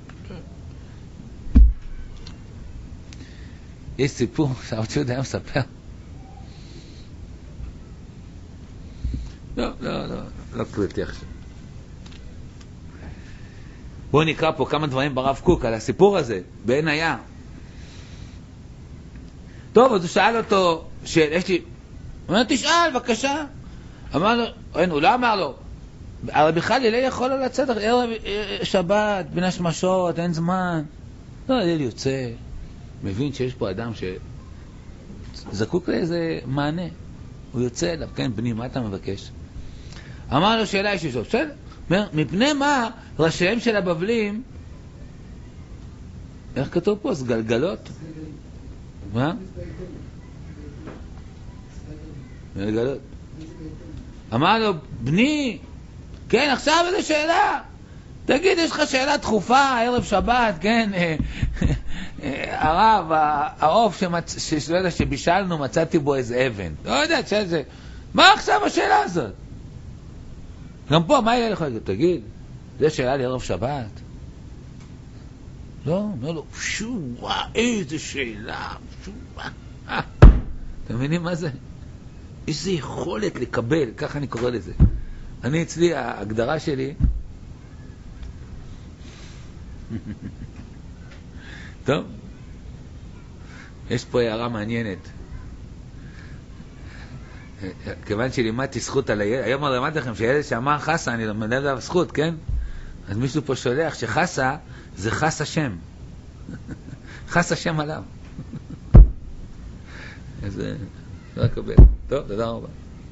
יש סיפור שהרב צ'ודה היה מספר. לא, לא, לא, לא קראתי עכשיו. בואו נקרא פה כמה דברים ברב קוק על הסיפור הזה, בעין היה. טוב, אז הוא שאל אותו, יש לי... הוא אומר, תשאל, בבקשה. אמר לו, אין, הוא לא אמר לו, הרי בכלל הלל יכול לו לצאת, ערב שבת, בין השמשות, אין זמן. לא, הלל יוצא, מבין שיש פה אדם שזקוק לאיזה מענה. הוא יוצא אליו, כן, בני, מה אתה מבקש? אמר לו, שאלה יש לשאול, בסדר. אומר, מפני מה ראשיהם של הבבלים, איך כתוב פה? זה גלגלות? מה? גלגלות. אמר לו, בני, כן, עכשיו איזו שאלה. תגיד, יש לך שאלה דחופה, ערב שבת, כן, הרב, העוף שבישלנו, מצאתי בו איזה אבן. לא יודע, שזה, מה עכשיו השאלה הזאת? גם פה, מה יהיה לך? תגיד, זו שאלה לערב שבת? לא, אומר לו, שואה, איזה שאלה, שואה. אתם מבינים מה זה? איזו יכולת לקבל, ככה אני קורא לזה. אני אצלי, ההגדרה שלי, טוב, יש פה הערה מעניינת. כיוון שלימדתי זכות על הילד, היום אני למד לכם שילד שאמר חסה, אני למד עליו זכות, כן? אז מישהו פה שולח שחסה זה חס השם. חס השם עליו. אז לא אקבל. טוב, תודה רבה.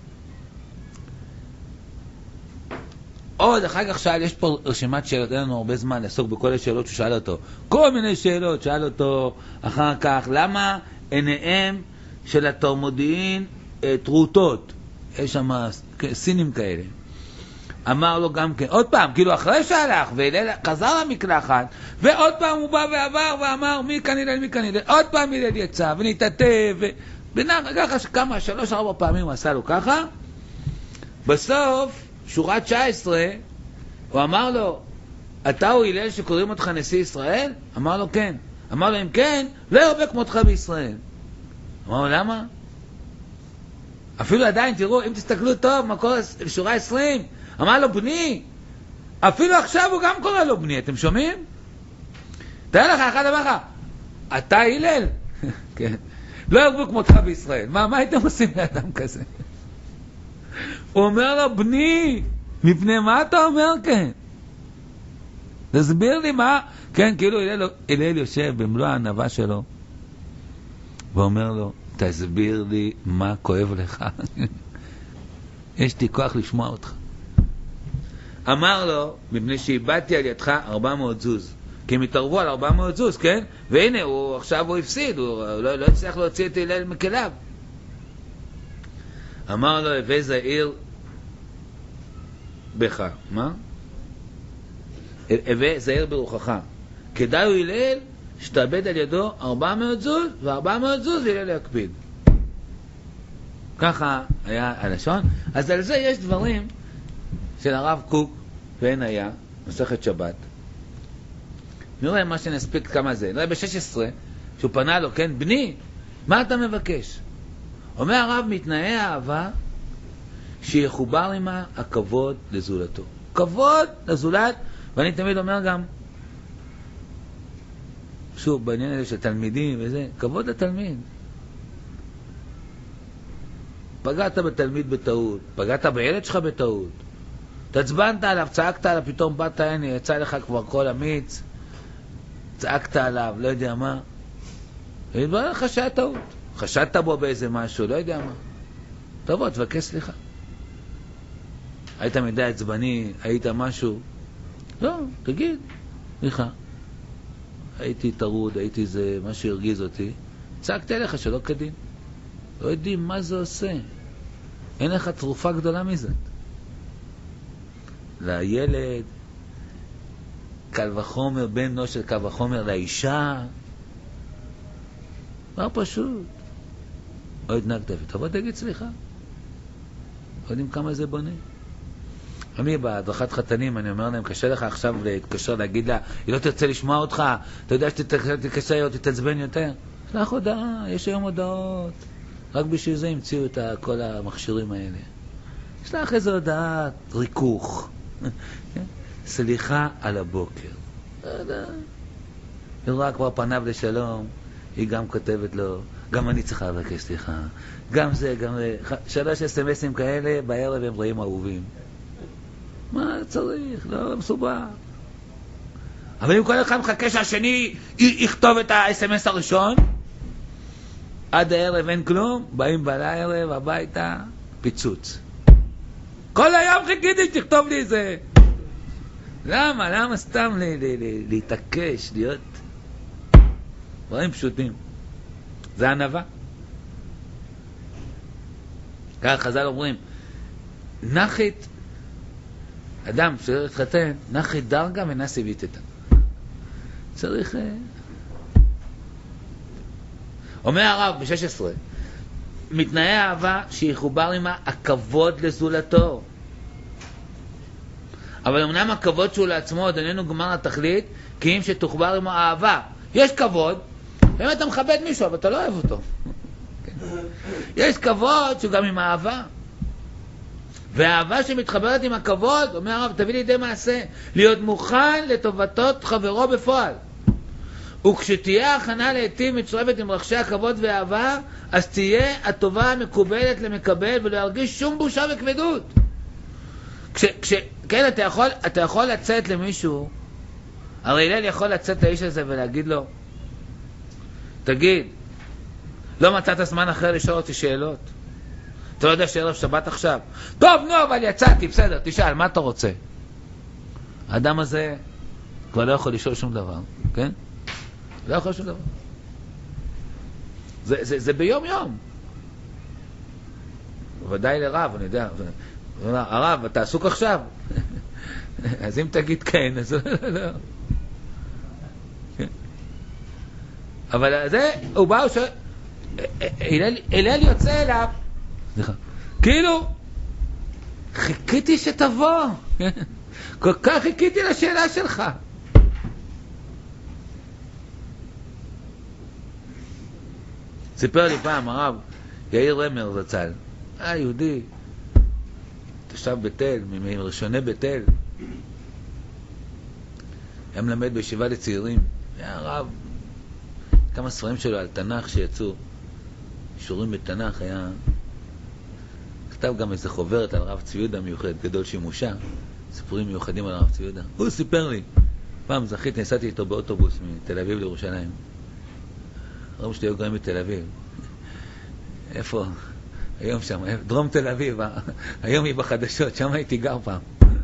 עוד אחר כך שאל, יש פה רשימת שאלות, אין לנו הרבה זמן לעסוק בכל השאלות שהוא שאל אותו. כל מיני שאלות, שאל אותו אחר כך, למה עיניהם של התלמודיים טרוטות? יש שם סינים כאלה. אמר לו גם כן, עוד פעם, כאילו אחרי שהלך, וחזר למקלחת, ועוד פעם הוא בא ועבר ואמר, מי כאן הלל, מי כאן הלל, עוד פעם הלל יצא, ונתעטף, ובנח, ככה שכמה, שלוש, ארבע פעמים הוא עשה לו ככה, בסוף, שורה תשע עשרה, הוא אמר לו, אתה הוא הלל שקוראים אותך נשיא ישראל? אמר לו כן. אמר לו, אם כן, לא ירבה כמותך בישראל. אמר לו, למה? אפילו עדיין, תראו, אם תסתכלו טוב, מקור שורה עשרים, אמר לו, בני, אפילו עכשיו הוא גם קורא לו בני, אתם שומעים? תראה לך, אחד אמר לך, אתה הלל? כן. לא ירבו כמותך בישראל. מה, מה הייתם עושים לאדם כזה? הוא אומר לו, בני, מפני מה אתה אומר כן? תסביר לי מה, כן, כאילו הלל, הלל יושב במלוא הענווה שלו, ואומר לו, תסביר לי מה כואב לך. יש לי כוח לשמוע אותך. אמר לו, מפני שאיבדתי על ידך ארבע מאות זוז. כי הם התערבו על ארבע מאות זוז, כן? והנה, הוא, עכשיו הוא הפסיד, הוא לא, לא הצליח להוציא את הלל מכליו. אמר לו, הווה זהיר בך. מה? הווה זהיר ברוחך. כדאי הוא הלל שתאבד על ידו ארבע מאות זוז, וארבע מאות זוז הלל יקפיד. ככה היה הלשון. אז על זה יש דברים של הרב קוק ואין היה, מסכת שבת. נראה מה שנספיק כמה זה. נראה ב-שש עשרה, שהוא פנה לו, כן, בני, מה אתה מבקש? אומר הרב, מתנאי האהבה, שיחובר עמה הכבוד לזולתו. כבוד לזולת, ואני תמיד אומר גם, שוב, בעניין הזה של תלמידים וזה, כבוד לתלמיד. פגעת בתלמיד בטעות, פגעת בילד שלך בטעות, תצבנת עליו, צעקת עליו, פתאום באת, הנה, יצא לך כבר כל אמיץ, צעקת עליו, לא יודע מה, והתברר לך שהיה טעות, חשדת בו באיזה משהו, לא יודע מה, תבוא, תבקש סליחה. היית מדי עצבני, היית משהו, לא, תגיד, סליחה, הייתי טרוד, הייתי זה, מה שהרגיז אותי, צעקתי עליך שלא כדין. לא יודעים מה זה עושה. אין לך תרופה גדולה מזה. לילד, קל וחומר, בן בנו של קל וחומר, לאישה. מה פשוט? לא התנגדת, תבוא תגיד סליחה. לא יודעים כמה זה בונה. אני בהדרכת חתנים, אני אומר להם, קשה לך עכשיו להתקשר להגיד לה, היא לא תרצה לשמוע אותך, אתה יודע שתתקשר יותר, תתעצבן יותר. שלח הודעה, יש היום הודעות. רק בשביל זה המציאו את כל המכשירים האלה. שלח איזו הודעה, ריכוך. סליחה על הבוקר. לא יודע. היא רואה כבר פניו לשלום, היא גם כותבת לו, גם אני צריכה לבקש סליחה. גם זה, גם זה. שלוש אס-אמסים כאלה, בערב הם רואים אהובים. מה צריך? לא מסובך. אבל אם כל אחד מחכה שהשני יכתוב את ה-אס-אמס הראשון, עד הערב אין כלום, באים בלילה הביתה, פיצוץ. כל היום חיכיתי שתכתוב לי זה. למה? למה סתם לי, לי, לי, להתעקש, להיות דברים פשוטים? זה ענווה. כך חז"ל אומרים, נחית, אדם שהתחתן, נחית דרגה ונשי ויתתה. צריך... אומר הרב ב-שש עשרה, מתנאי האהבה שיחובר עמה הכבוד לזולתו. אבל אמנם הכבוד שהוא לעצמו עוד איננו גמר התכלית, כי אם שתוחבר עמו האהבה. יש כבוד, באמת אתה מכבד מישהו, אבל אתה לא אוהב אותו. יש כבוד שהוא גם עם האהבה. והאהבה שמתחברת עם הכבוד, אומר הרב, תביא לידי מעשה, להיות מוכן לטובתות חברו בפועל. וכשתהיה הכנה לעתים מצורפת עם רחשי הכבוד והאהבה, אז תהיה הטובה מקובלת למקבל ולא ירגיש שום בושה וכבדות. כש, כש, כן, אתה יכול, אתה יכול לצאת למישהו, הרי הלל יכול לצאת לאיש הזה ולהגיד לו, תגיד, לא מצאת זמן אחר לשאול אותי שאלות? אתה לא יודע שערב שבת עכשיו? טוב, נו, אבל יצאתי, בסדר, תשאל, מה אתה רוצה? האדם הזה כבר לא יכול לשאול שום דבר, כן? לא יכול שום דבר. זה, זה, זה ביום יום. ודאי לרב, אני יודע. הרב, אתה עסוק עכשיו? אז אם תגיד כן, אז לא, לא. אבל זה, הוא בא, הוא שואל, הלל יוצא אליו, סליחה, כאילו, חיכיתי שתבוא. כל כך חיכיתי לשאלה שלך. סיפר לי פעם הרב יאיר רמר זצ"ל, אה יהודי, תושב בתל, מראשוני בתל, היה מלמד בישיבה לצעירים, היה הרב, כמה ספרים שלו על תנ"ך שיצאו, אישורים בתנ"ך, היה כתב גם איזה חוברת על הרב צבי יהודה מיוחד, גדול שימושה, סיפורים מיוחדים על הרב צבי יהודה. הוא סיפר לי, פעם זכיתי, נסעתי איתו באוטובוס מתל אביב לירושלים. הרב שלי היו גרים בתל אביב. איפה? היום שם, דרום תל אביב, היום היא בחדשות, שם הייתי גר פעם.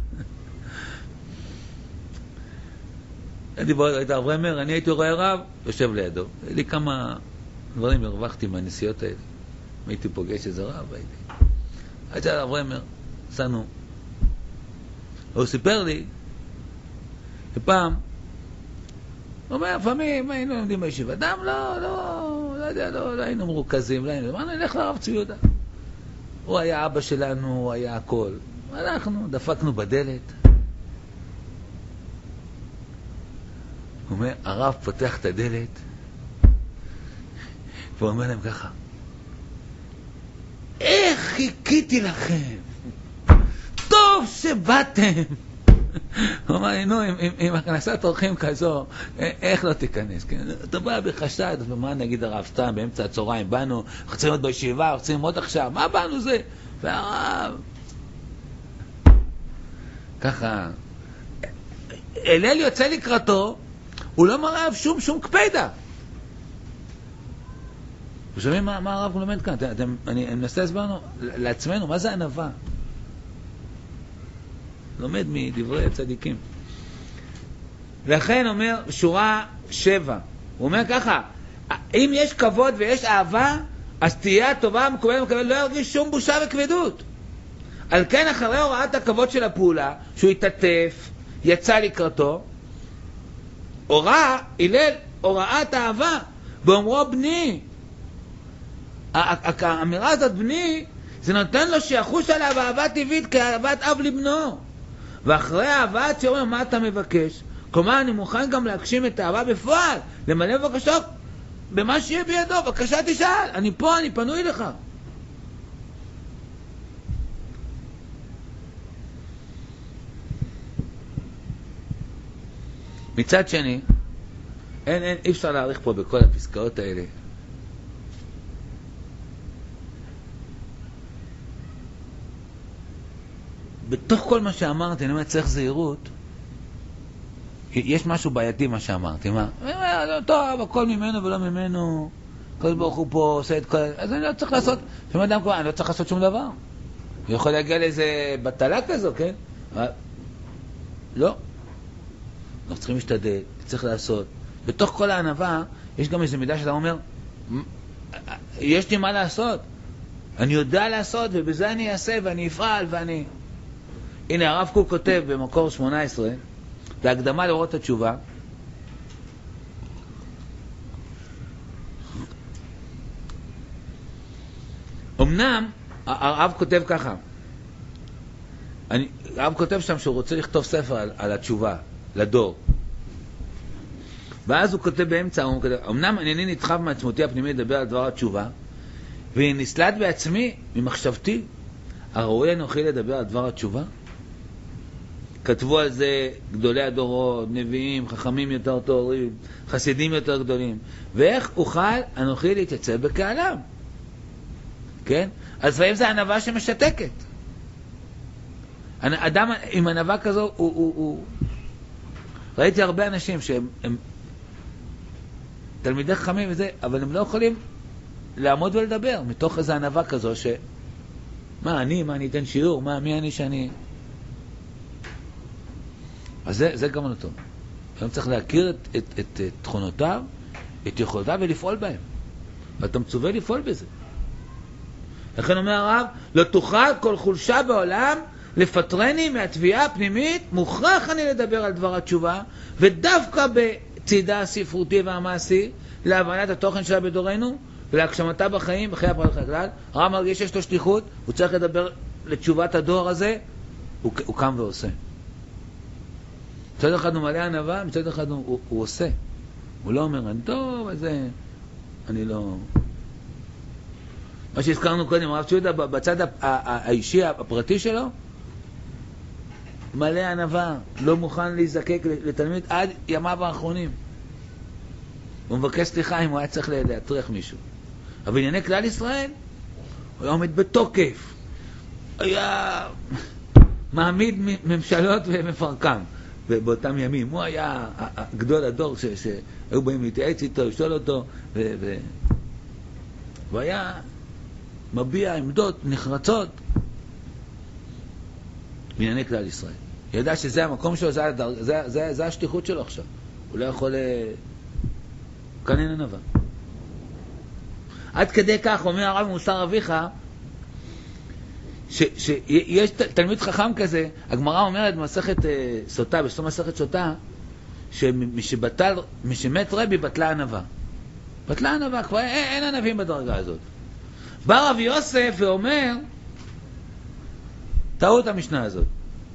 דיבר את הרב רמר, אני הייתי רואה רב, יושב לידו. היה לי כמה דברים הרווחתי מהנסיעות האלה. הייתי פוגש איזה רב, הייתי. הייתי הרב רמר, סנו. הוא סיפר לי, שפעם הוא אומר, לפעמים היינו לומדים בישיבה, אדם לא, לא, לא יודע, לא, לא היינו מרוכזים, לא היינו, אמרנו, נלך לרב צבי יהודה. הוא היה אבא שלנו, הוא היה הכל. הלכנו, דפקנו בדלת. הוא אומר, הרב פותח את הדלת, והוא אומר להם ככה, איך חיכיתי לכם, טוב שבאתם. הוא אמר לי, נו, עם הכנסת אורחים כזו, איך לא תיכנס? אתה בא בחשד, ומה נגיד הרב סתם, באמצע הצהריים, באנו, רוצים להיות בישיבה, רוצים ללמוד עכשיו, מה באנו זה? והרב, ככה, הלל יוצא לקראתו, הוא לא מראה שום שום קפדה. ושומעים מה, מה הרב לומד כאן? אתם, אני, אני מנסה להסברנו לעצמנו, מה זה ענווה? לומד מדברי הצדיקים. לכן אומר שורה שבע, הוא אומר ככה, אם יש כבוד ויש אהבה, אז תהיה הטובה המקובלת ומקבל, לא ירגיש שום בושה וכבדות. על כן אחרי הוראת הכבוד של הפעולה, שהוא יתעטף, יצא לקראתו, הוראה, הלל, הוראת אהבה, באומרו בני. האמירה הזאת בני, זה נותן לו שיחוש עליו אהבה טבעית כאהבת אב לבנו. ואחרי האהבה שאומר, מה אתה מבקש? כלומר, אני מוכן גם להגשים את האהבה בפועל, למלא בבקשות במה שיהיה בידו. בבקשה תשאל, אני פה, אני פנוי לך. מצד שני, אין, אין, אי אפשר להעריך פה בכל הפסקאות האלה. בתוך כל מה שאמרתי, אני אומר, צריך זהירות. יש משהו בעייתי מה שאמרתי, מה? טוב, הכל ממנו ולא ממנו, כל ברוך הוא פה עושה את כל... אז אני לא צריך לעשות, שום אדם כבר, אני לא צריך לעשות שום דבר. הוא יכול להגיע לאיזה בטלה כזו, כן? לא. אנחנו צריכים להשתדל, צריך לעשות. בתוך כל הענווה, יש גם איזו מידה שאתה אומר, יש לי מה לעשות. אני יודע לעשות, ובזה אני אעשה, ואני אפעל, ואני... הנה, הרב קוק כותב במקור שמונה עשרה, בהקדמה לאורות התשובה, אמנם, הרב כותב ככה, אני, הרב כותב שם שהוא רוצה לכתוב ספר על, על התשובה, לדור. ואז הוא כותב באמצע, הוא כותב, אמנם אני נדחף מעצמותי הפנימית לדבר על דבר התשובה, ונסלט בעצמי ממחשבתי, הראוי אנוכי לדבר על דבר התשובה? כתבו על זה גדולי הדורות, נביאים, חכמים יותר טהורים, חסידים יותר גדולים. ואיך אוכל אנוכי להתייצב בקהלם? כן? אז לפעמים זה ענווה שמשתקת. אדם עם ענווה כזו, הוא, הוא, הוא... ראיתי הרבה אנשים שהם הם... תלמידי חכמים וזה, אבל הם לא יכולים לעמוד ולדבר מתוך איזו ענווה כזו ש... מה אני, מה אני אתן שיעור, מה, מי אני שאני... אז זה, זה גם לא טוב. היום צריך להכיר את, את, את, את תכונותיו, את יכולותיו ולפעול בהם. ואתה מצווה לפעול בזה. לכן אומר הרב, לא תוכל כל חולשה בעולם לפטרני מהתביעה הפנימית, מוכרח אני לדבר על דבר התשובה, ודווקא בצידה הספרותי והמעשי, להבנת התוכן שלה בדורנו, ולהגשמתה בחיים, בחיי הפרט הכלל. הרב מרגיש שיש לו שליחות, הוא צריך לדבר לתשובת הדור הזה, הוא, הוא קם ועושה. מצד אחד הוא מלא ענווה, מצד אחד הוא, הוא, הוא עושה. הוא לא אומר, אני טוב, אז זה... אני לא... מה שהזכרנו קודם, הרב צבי יהודה, בצד האישי, הפרטי שלו, מלא ענווה, לא מוכן להיזקק לתלמיד עד ימיו האחרונים. הוא מבקש סליחה אם הוא היה צריך להטריח מישהו. אבל בענייני כלל ישראל, הוא היה עומד בתוקף. היה מעמיד ממשלות ומפרקם. ובאותם ימים, הוא היה גדול הדור שהיו באים להתייעץ איתו, לשאול אותו, והוא היה מביע עמדות נחרצות בענייני כלל ישראל. ידע שזה המקום שלו, זה, זה, זה, זה השליחות שלו עכשיו. הוא לא יכול... כאן אין ענווה. עד כדי כך, אומר הרב מוסר אביך, שיש תלמיד חכם כזה, הגמרא אומרת במסכת סוטה, בסוף מסכת סוטה, שמשבטל, משמת רבי בטלה ענווה. בטלה ענווה, כבר אין, אין ענבים בדרגה הזאת. בא רב יוסף ואומר, טעות המשנה הזאת.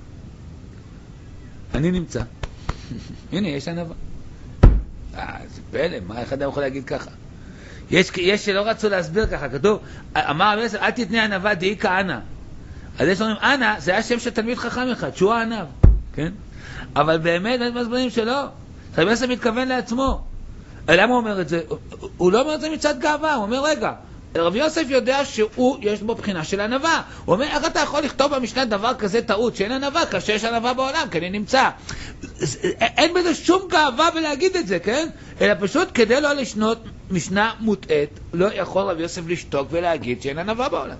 אני נמצא. הנה, יש ענווה. אה, זה פלא, מה אחד יכול להגיד ככה? יש, יש שלא רצו להסביר ככה, כתוב, אמר רב יוסף, אל תתנה ענווה דאי כענה. אז יש אומרים, ענה, זה היה שם של תלמיד חכם אחד, שהוא הענב, כן? אבל באמת, אין מסבירים שלא. רב יוסף מתכוון לעצמו. למה הוא אומר את זה? הוא לא אומר את זה מצד גאווה, הוא אומר, רגע, רב יוסף יודע שהוא, יש בו בחינה של ענווה. הוא אומר, איך אתה יכול לכתוב במשנה דבר כזה טעות, שאין ענווה, כאשר יש ענווה בעולם, כי אני נמצא. אין בזה שום גאווה בלהגיד את זה, כן? אלא פשוט כדי לא לשנות משנה מוטעת, לא יכול רב יוסף לשתוק ולהגיד שאין ענווה בעולם.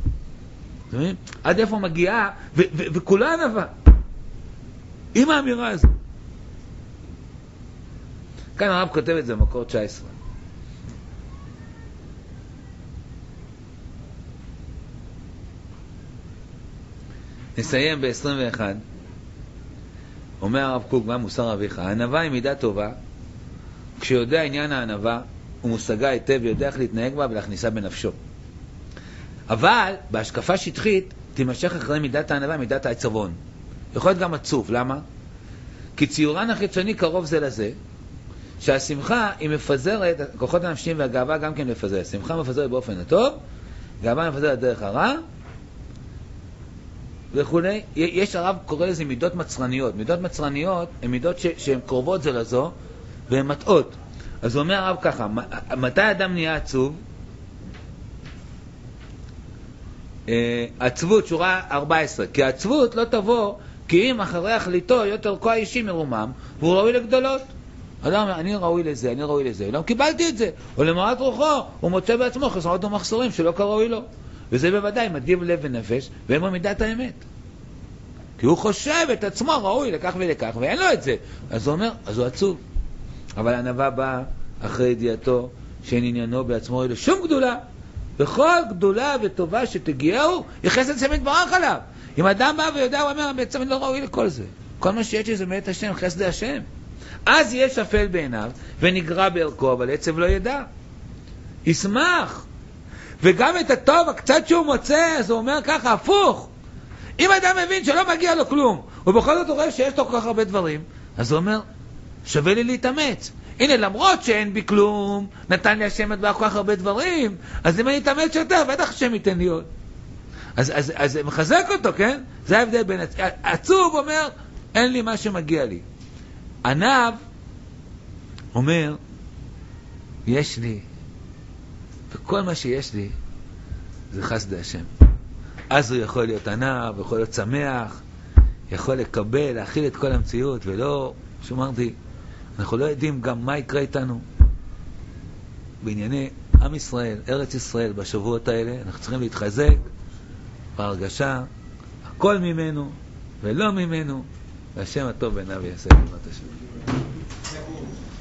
עד איפה מגיעה, וכולה ענווה. עם האמירה הזו. כאן הרב כותב את זה במקור תשע עשרה. נסיים ב-עשרים ואחת. אומר הרב קוק, מה מוסר אביך? הענווה היא מידה טובה, כשיודע עניין הענווה, הוא מושגה היטב ויודע איך להתנהג בה ולהכניסה בנפשו. אבל בהשקפה שטחית תימשך אחרי מידת הענווה, מידת העצבון. יכול להיות גם עצוב, למה? כי ציורן החיצוני קרוב זה לזה, שהשמחה היא מפזרת, כוחות הנפשיים והגאווה גם כן מפזרת. שמחה מפזרת באופן הטוב, גאווה מפזרת דרך הרע, וכולי. יש הרב קורא לזה מידות מצרניות. מידות מצרניות הן מידות שהן קרובות זה לזו, והן מטעות. אז הוא אומר הרב ככה, מתי אדם נהיה עצוב? עצבות, שורה ארבע עשרה. כי העצבות לא תבוא, כי אם אחרי החליטו יותר כה האישי מרומם, והוא ראוי לגדולות. אדם אומר, אני ראוי לזה, אני ראוי לזה. לא קיבלתי את זה. או למורת רוחו, הוא מוצא בעצמו חסרות ומחסורים שלא כראוי לו. וזה בוודאי מדיב לב ונפש, ואין בו מידת האמת. כי הוא חושב את עצמו ראוי לכך ולכך, ואין לו את זה. אז הוא אומר, אז הוא עצוב. אבל הענווה באה אחרי ידיעתו, שאין עניינו בעצמו אלו שום גדולה. וכל גדולה וטובה שתגיעהו, יחסד שם יתברך עליו. אם אדם בא ויודע, הוא אומר, בעצם אני לא ראוי לכל זה. כל מה שיש לי זה מאת השם, חסד השם. אז יהיה שפל בעיניו, ונגרע בערכו, אבל עצב לא ידע. ישמח. וגם את הטוב, הקצת שהוא מוצא, אז הוא אומר ככה, הפוך. אם אדם מבין שלא מגיע לו כלום, ובכל זאת הוא רואה שיש לו כל כך הרבה דברים, אז הוא אומר, שווה לי להתאמץ. הנה, למרות שאין בי כלום, נתן לי השם את כל כך הרבה דברים, אז אם אני אתאמץ יותר, בטח השם ייתן לי עוד. אז, אז, אז זה מחזק אותו, כן? זה ההבדל בין... עצוב אומר, אין לי מה שמגיע לי. ענב אומר, יש לי, וכל מה שיש לי, זה חסד השם. אז הוא יכול להיות ענב, יכול להיות שמח, יכול לקבל, להכיל את כל המציאות, ולא, שאמרתי, אנחנו לא יודעים גם מה יקרה איתנו. בענייני עם ישראל, ארץ ישראל, בשבועות האלה, אנחנו צריכים להתחזק בהרגשה, הכל ממנו ולא ממנו, והשם הטוב בעיניו יעשה בעזרת השם.